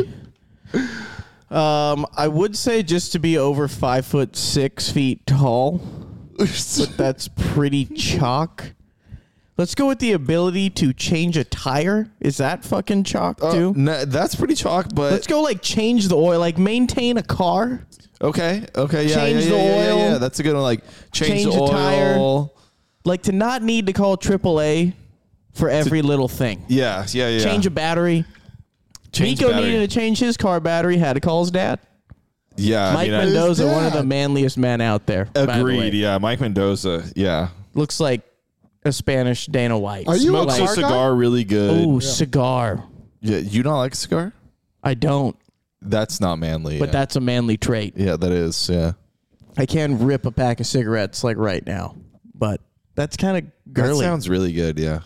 Um, I would say just to be over five foot six feet tall, but that's pretty chalk. Let's go with the ability to change a tire. Is that fucking chalk Uh, too? no, that's pretty chalk, but Let's go like change the oil, like maintain a car. okay, okay, yeah, Change yeah, the yeah, yeah, oil. yeah, yeah. That's a good one. Like change, Change the the tire. oil. Like to not need to call triple A for every little thing. Yeah, yeah, yeah. Change a battery. Change Nico battery. needed to change his car battery. Had to call his dad. Yeah, Mike I mean, I- Mendoza, His one of the dad. manliest men out there. by the way. agreed. Yeah, Mike Mendoza. Yeah, Looks like a Spanish Dana White. Are you a smokes a car guy? cigar really good. Ooh, cigar. Yeah, you don't like a cigar? I don't, That's not manly. but yeah. that's a manly trait. yeah, that is. Yeah, I can rip a pack of cigarettes like right now, but that's kind of that girly. sounds really good. Yeah,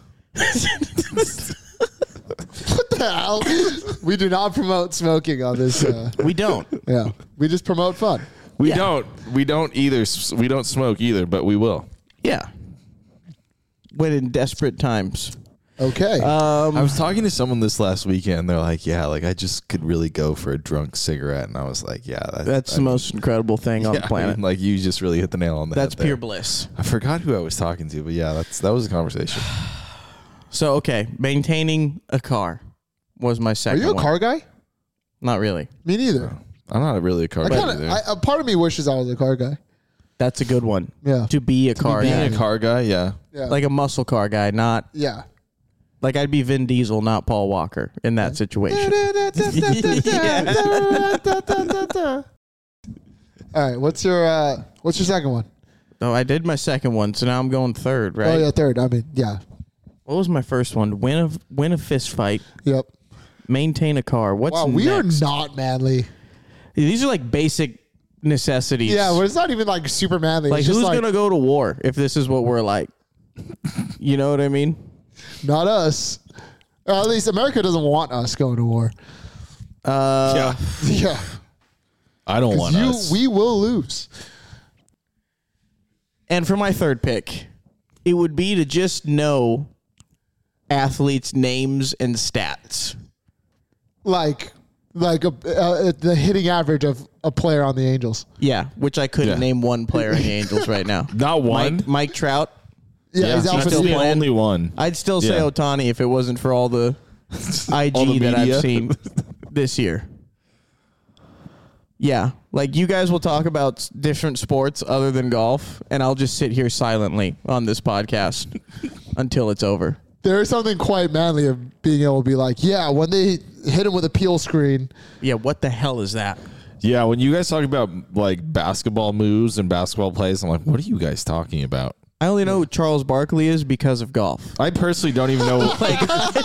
What the hell? We do not promote smoking on this. Uh, we don't. yeah, we just promote fun. we Yeah. don't. We don't either. s- We don't smoke either, but we will. Yeah. When in desperate times. Okay. Um, I was talking to someone this last weekend. They're like, "Yeah, like I just could really go for a drunk cigarette," and I was like, "Yeah, that, that's I the mean, most incredible thing on yeah, the I planet. mean, like you just really hit the nail on the That's head there. pure bliss. I forgot who I was talking to, but yeah, that's that was a conversation. So, okay, maintaining a car was my Are second you a one. car guy? Not really. Me neither. I'm not really a car I guy kind either. of. A part of me wishes I was a car guy. That's a good one. Yeah. To be a car Being guy. a car guy, yeah. Yeah. Like a muscle car guy, not yeah. like I'd be Vin Diesel, not Paul Walker in that situation. All right. What's your uh, What's your second one? Oh, I did my second one, so now I'm going third, right? Oh yeah, third. I mean, yeah. What was my first one? Win a win a fist fight, Yep. maintain a car. What's Wow, we next? are not manly. These are like basic necessities. Yeah, well, it's not even like super manly. like it's who's just like, gonna go to war if this is what we're like? You know what I mean? Not us. Or at least America doesn't want us going to war. Uh, yeah. Yeah. I don't 'Cause want you, us. we will lose. And for my third pick, it would be to just know athletes' names and stats. Like, like a, uh, the hitting average of a player on the Angels. Yeah, which I couldn't Yeah. name one player in the Angels right now. Not one. Mike, Mike Trout. Yeah, he's out he's for still the the year. playing. only one. I'd still say Yeah. Otani if it wasn't for all the I G All the that media. I've seen this year. Yeah, like you guys will talk about s- different sports other than golf, and I'll just sit here silently on this podcast until it's over. There is something quite manly of being able to be like, yeah, when they hit him with a peel screen. Yeah, what the hell is that? Yeah, when you guys talk about like basketball moves and basketball plays, I'm like, what are you guys talking about? I only know who Charles Barkley is because of golf. I personally don't even know. Like,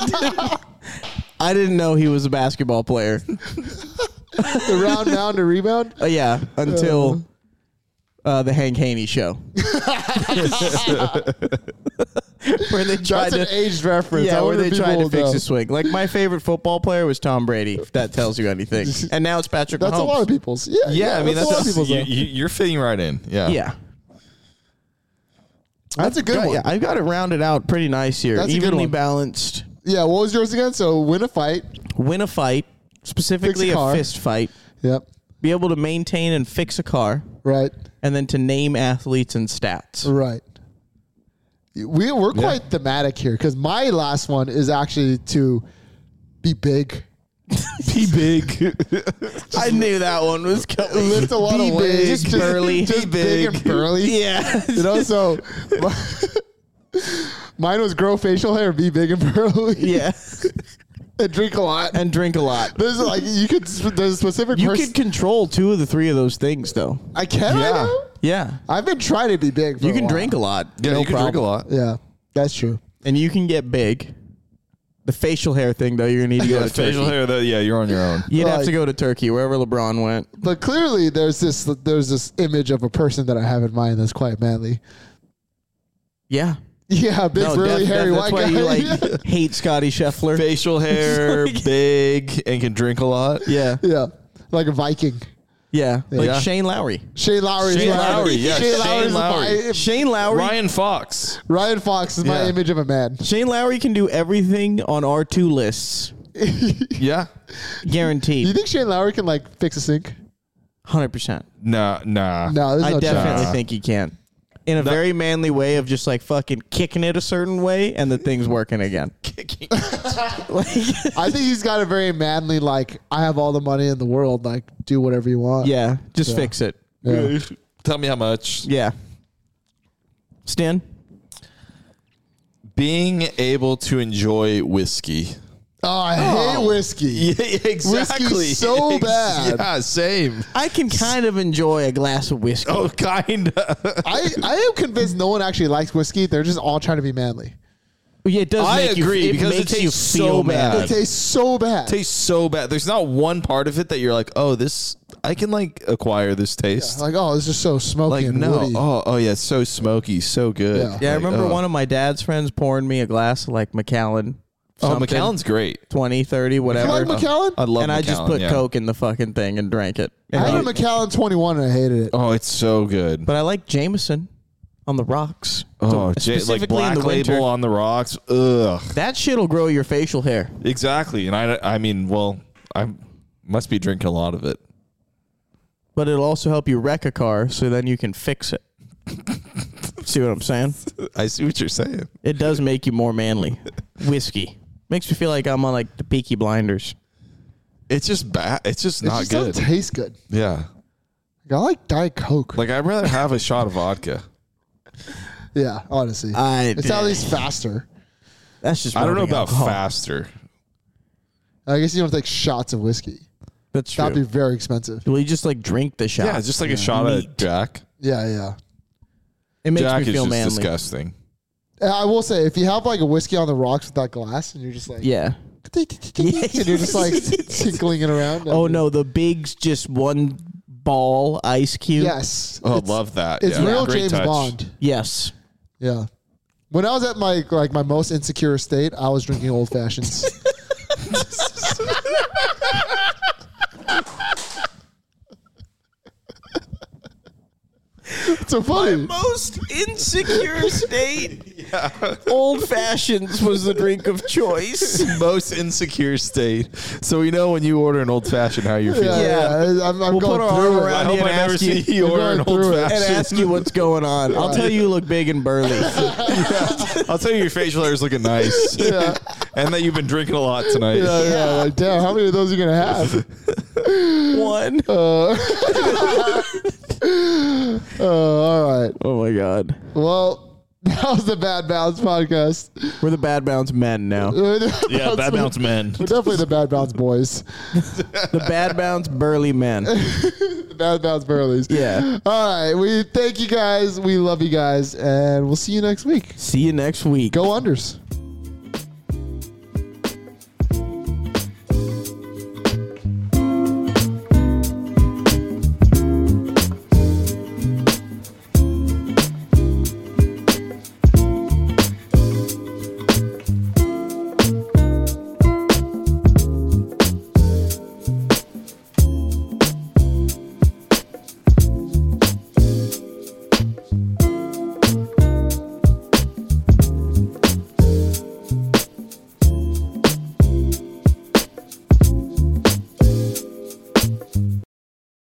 I didn't know he was a basketball player. The round down to rebound. Uh, yeah, until uh, the Hank Haney show, where they tried That's an to, aged reference. yeah, I where wonder they if tried people to will fix know. his swing. Like my favorite football player was Tom Brady. If that tells you anything, and now it's Patrick That's Mahomes. a lot of people's. Yeah, yeah, I mean that's, that's, a lot of people's. you, though. you, you're fitting right in. Yeah, Yeah, That's a good Got- one. yeah, I've got it rounded out pretty nice here, That's a good evenly one. balanced. Yeah, what was yours again? So win a fight. Win a fight, specifically Fix a a, car. fist fight. Yep. Be able to maintain and fix a car, Right. and then to name athletes and stats. Right. We we're Yeah. quite thematic here because my last one is actually to be big, be big. I knew that one was coming. lift a lot Be of weights, big, just burly. just Be big. big. and burly. Yeah. You know, so mine was grow facial hair, be big and burly, Yeah. and drink a lot. And drink a lot. There's like you could there's a specific You person. could control two of the three of those things, though. I can. Yeah. I know? Yeah. I've been trying to be big. For You a can while. drink a lot. Yeah, no you can problem. drink a lot. Yeah, that's true. And you can get big. The facial hair thing, though, you're going to need to go Yeah, to Turkey. facial hair. That, yeah, you're on your own. You'd have Like- to go to Turkey, wherever LeBron went. But clearly, there's this there's this image of a person that I have in mind that's quite manly. Yeah. Yeah, big No, burly def- hairy def- white that's why guy. you like hate Scotty Scheffler. Facial hair, It's like- big, and can drink a lot. Yeah. yeah, like a Viking. Yeah. Like Yeah. Shane Lowry. Shane Lowry. Shane is my- Lowry, yeah, Shane Shane Lowry is Lowry. my Shane Lowry. Ryan Fox. Ryan Fox is my Yeah. image of a man. Shane Lowry can do everything on our two lists. Yeah. Do you Guaranteed. think Shane Lowry can like fix a sink? one hundred percent. Nah, nah. No, there's I no definitely chance. think he can. In a very manly way of just like fucking kicking it a certain way and the thing's working again. Like, I think he's got a very manly like I have all the money in the world, like do whatever you want. yeah, just Yeah. fix it. Yeah. Tell me how much. Yeah. Stan? being able to enjoy whiskey. Oh, I hate whiskey. Yeah, exactly. Whiskey's so Ex- bad. Yeah, same. I can kind of enjoy a glass of whiskey. Oh, kind of. I, I am convinced no one actually likes whiskey. They're just all trying to be manly. Yeah, it does I make agree, you, it because it makes you tastes feel so bad. bad. It tastes so bad. Tastes so bad. There's not one part of it that you're like, oh, this, I can like acquire this taste. Like, oh, this is so smoky Like, and no. woody. Oh, oh, yeah, it's so smoky, so good. Yeah. Yeah, I Like, remember oh. one of my dad's friends pouring me a glass of like Macallan. Oh, something, Macallan's great. twenty, thirty, You whatever. like Macallan? I love and I just Macallan, put yeah. Coke in the fucking thing and drank it. I And had I- a Macallan twenty-one and I hated it. Oh, it's so good. but I like Jameson on the rocks. Oh, So J- like specifically Black in the winter. Label on the rocks. Ugh. That shit'll grow your facial hair. Exactly. And I, I mean, well, I must be drinking a lot of it. But it'll also help you wreck a car so then you can fix it. See what I'm saying? I see what you're saying. It does make you more manly. Whiskey. Makes me feel like I'm on like the Peaky Blinders. It's just bad. It's just It not just good. doesn't taste good. Yeah. Like, I like Diet Coke. Like, I'd rather have a shot of vodka. yeah, honestly. I it's at least faster. That's just I don't know rubbing about alcohol. faster. I guess you don't take shots of whiskey. That's true. That'd be very expensive. Will you just like drink the shot? Yeah, it's just like a shot Neat. of Jack. Yeah, yeah. It makes Jack me is feel just manly. disgusting. And I will say, if you have like a whiskey on the rocks with that glass, and you're just like, Yeah. and you're just like tinkling it around. Oh no, the big's just one ball ice cube. Yes. Oh, It's- love that. It's yeah. real Great James touch. Bond. Yes. Yeah. When I was at my like my most insecure state, I was drinking old fashions. It's so funny. Most insecure state. Old fashions was the drink of choice. Most insecure state. So we know when you order an old fashioned how you're feeling. Yeah, yeah. I'm, I'm We'll going put our through arm it. around I hope you I and never ask see you- you We're order an going old through it. And fashioned. ask you what's going on. I'll tell you you look big and burly. I'll tell you your facial hair is looking nice. Yeah. And that you've been drinking a lot tonight. Yeah, yeah. Like, damn, how many of those are you gonna have? One. Uh, uh, all right. Oh my god. Well, that was the Bad Bounce podcast. We're the Bad Bounce men now. Yeah, bad bounce men. We're definitely the Bad Bounce boys. The Bad Bounce burly men. The Bad Bounce Burleys. Yeah. All right. We thank you guys. We love you guys. And we'll see you next week. See you next week. Go unders.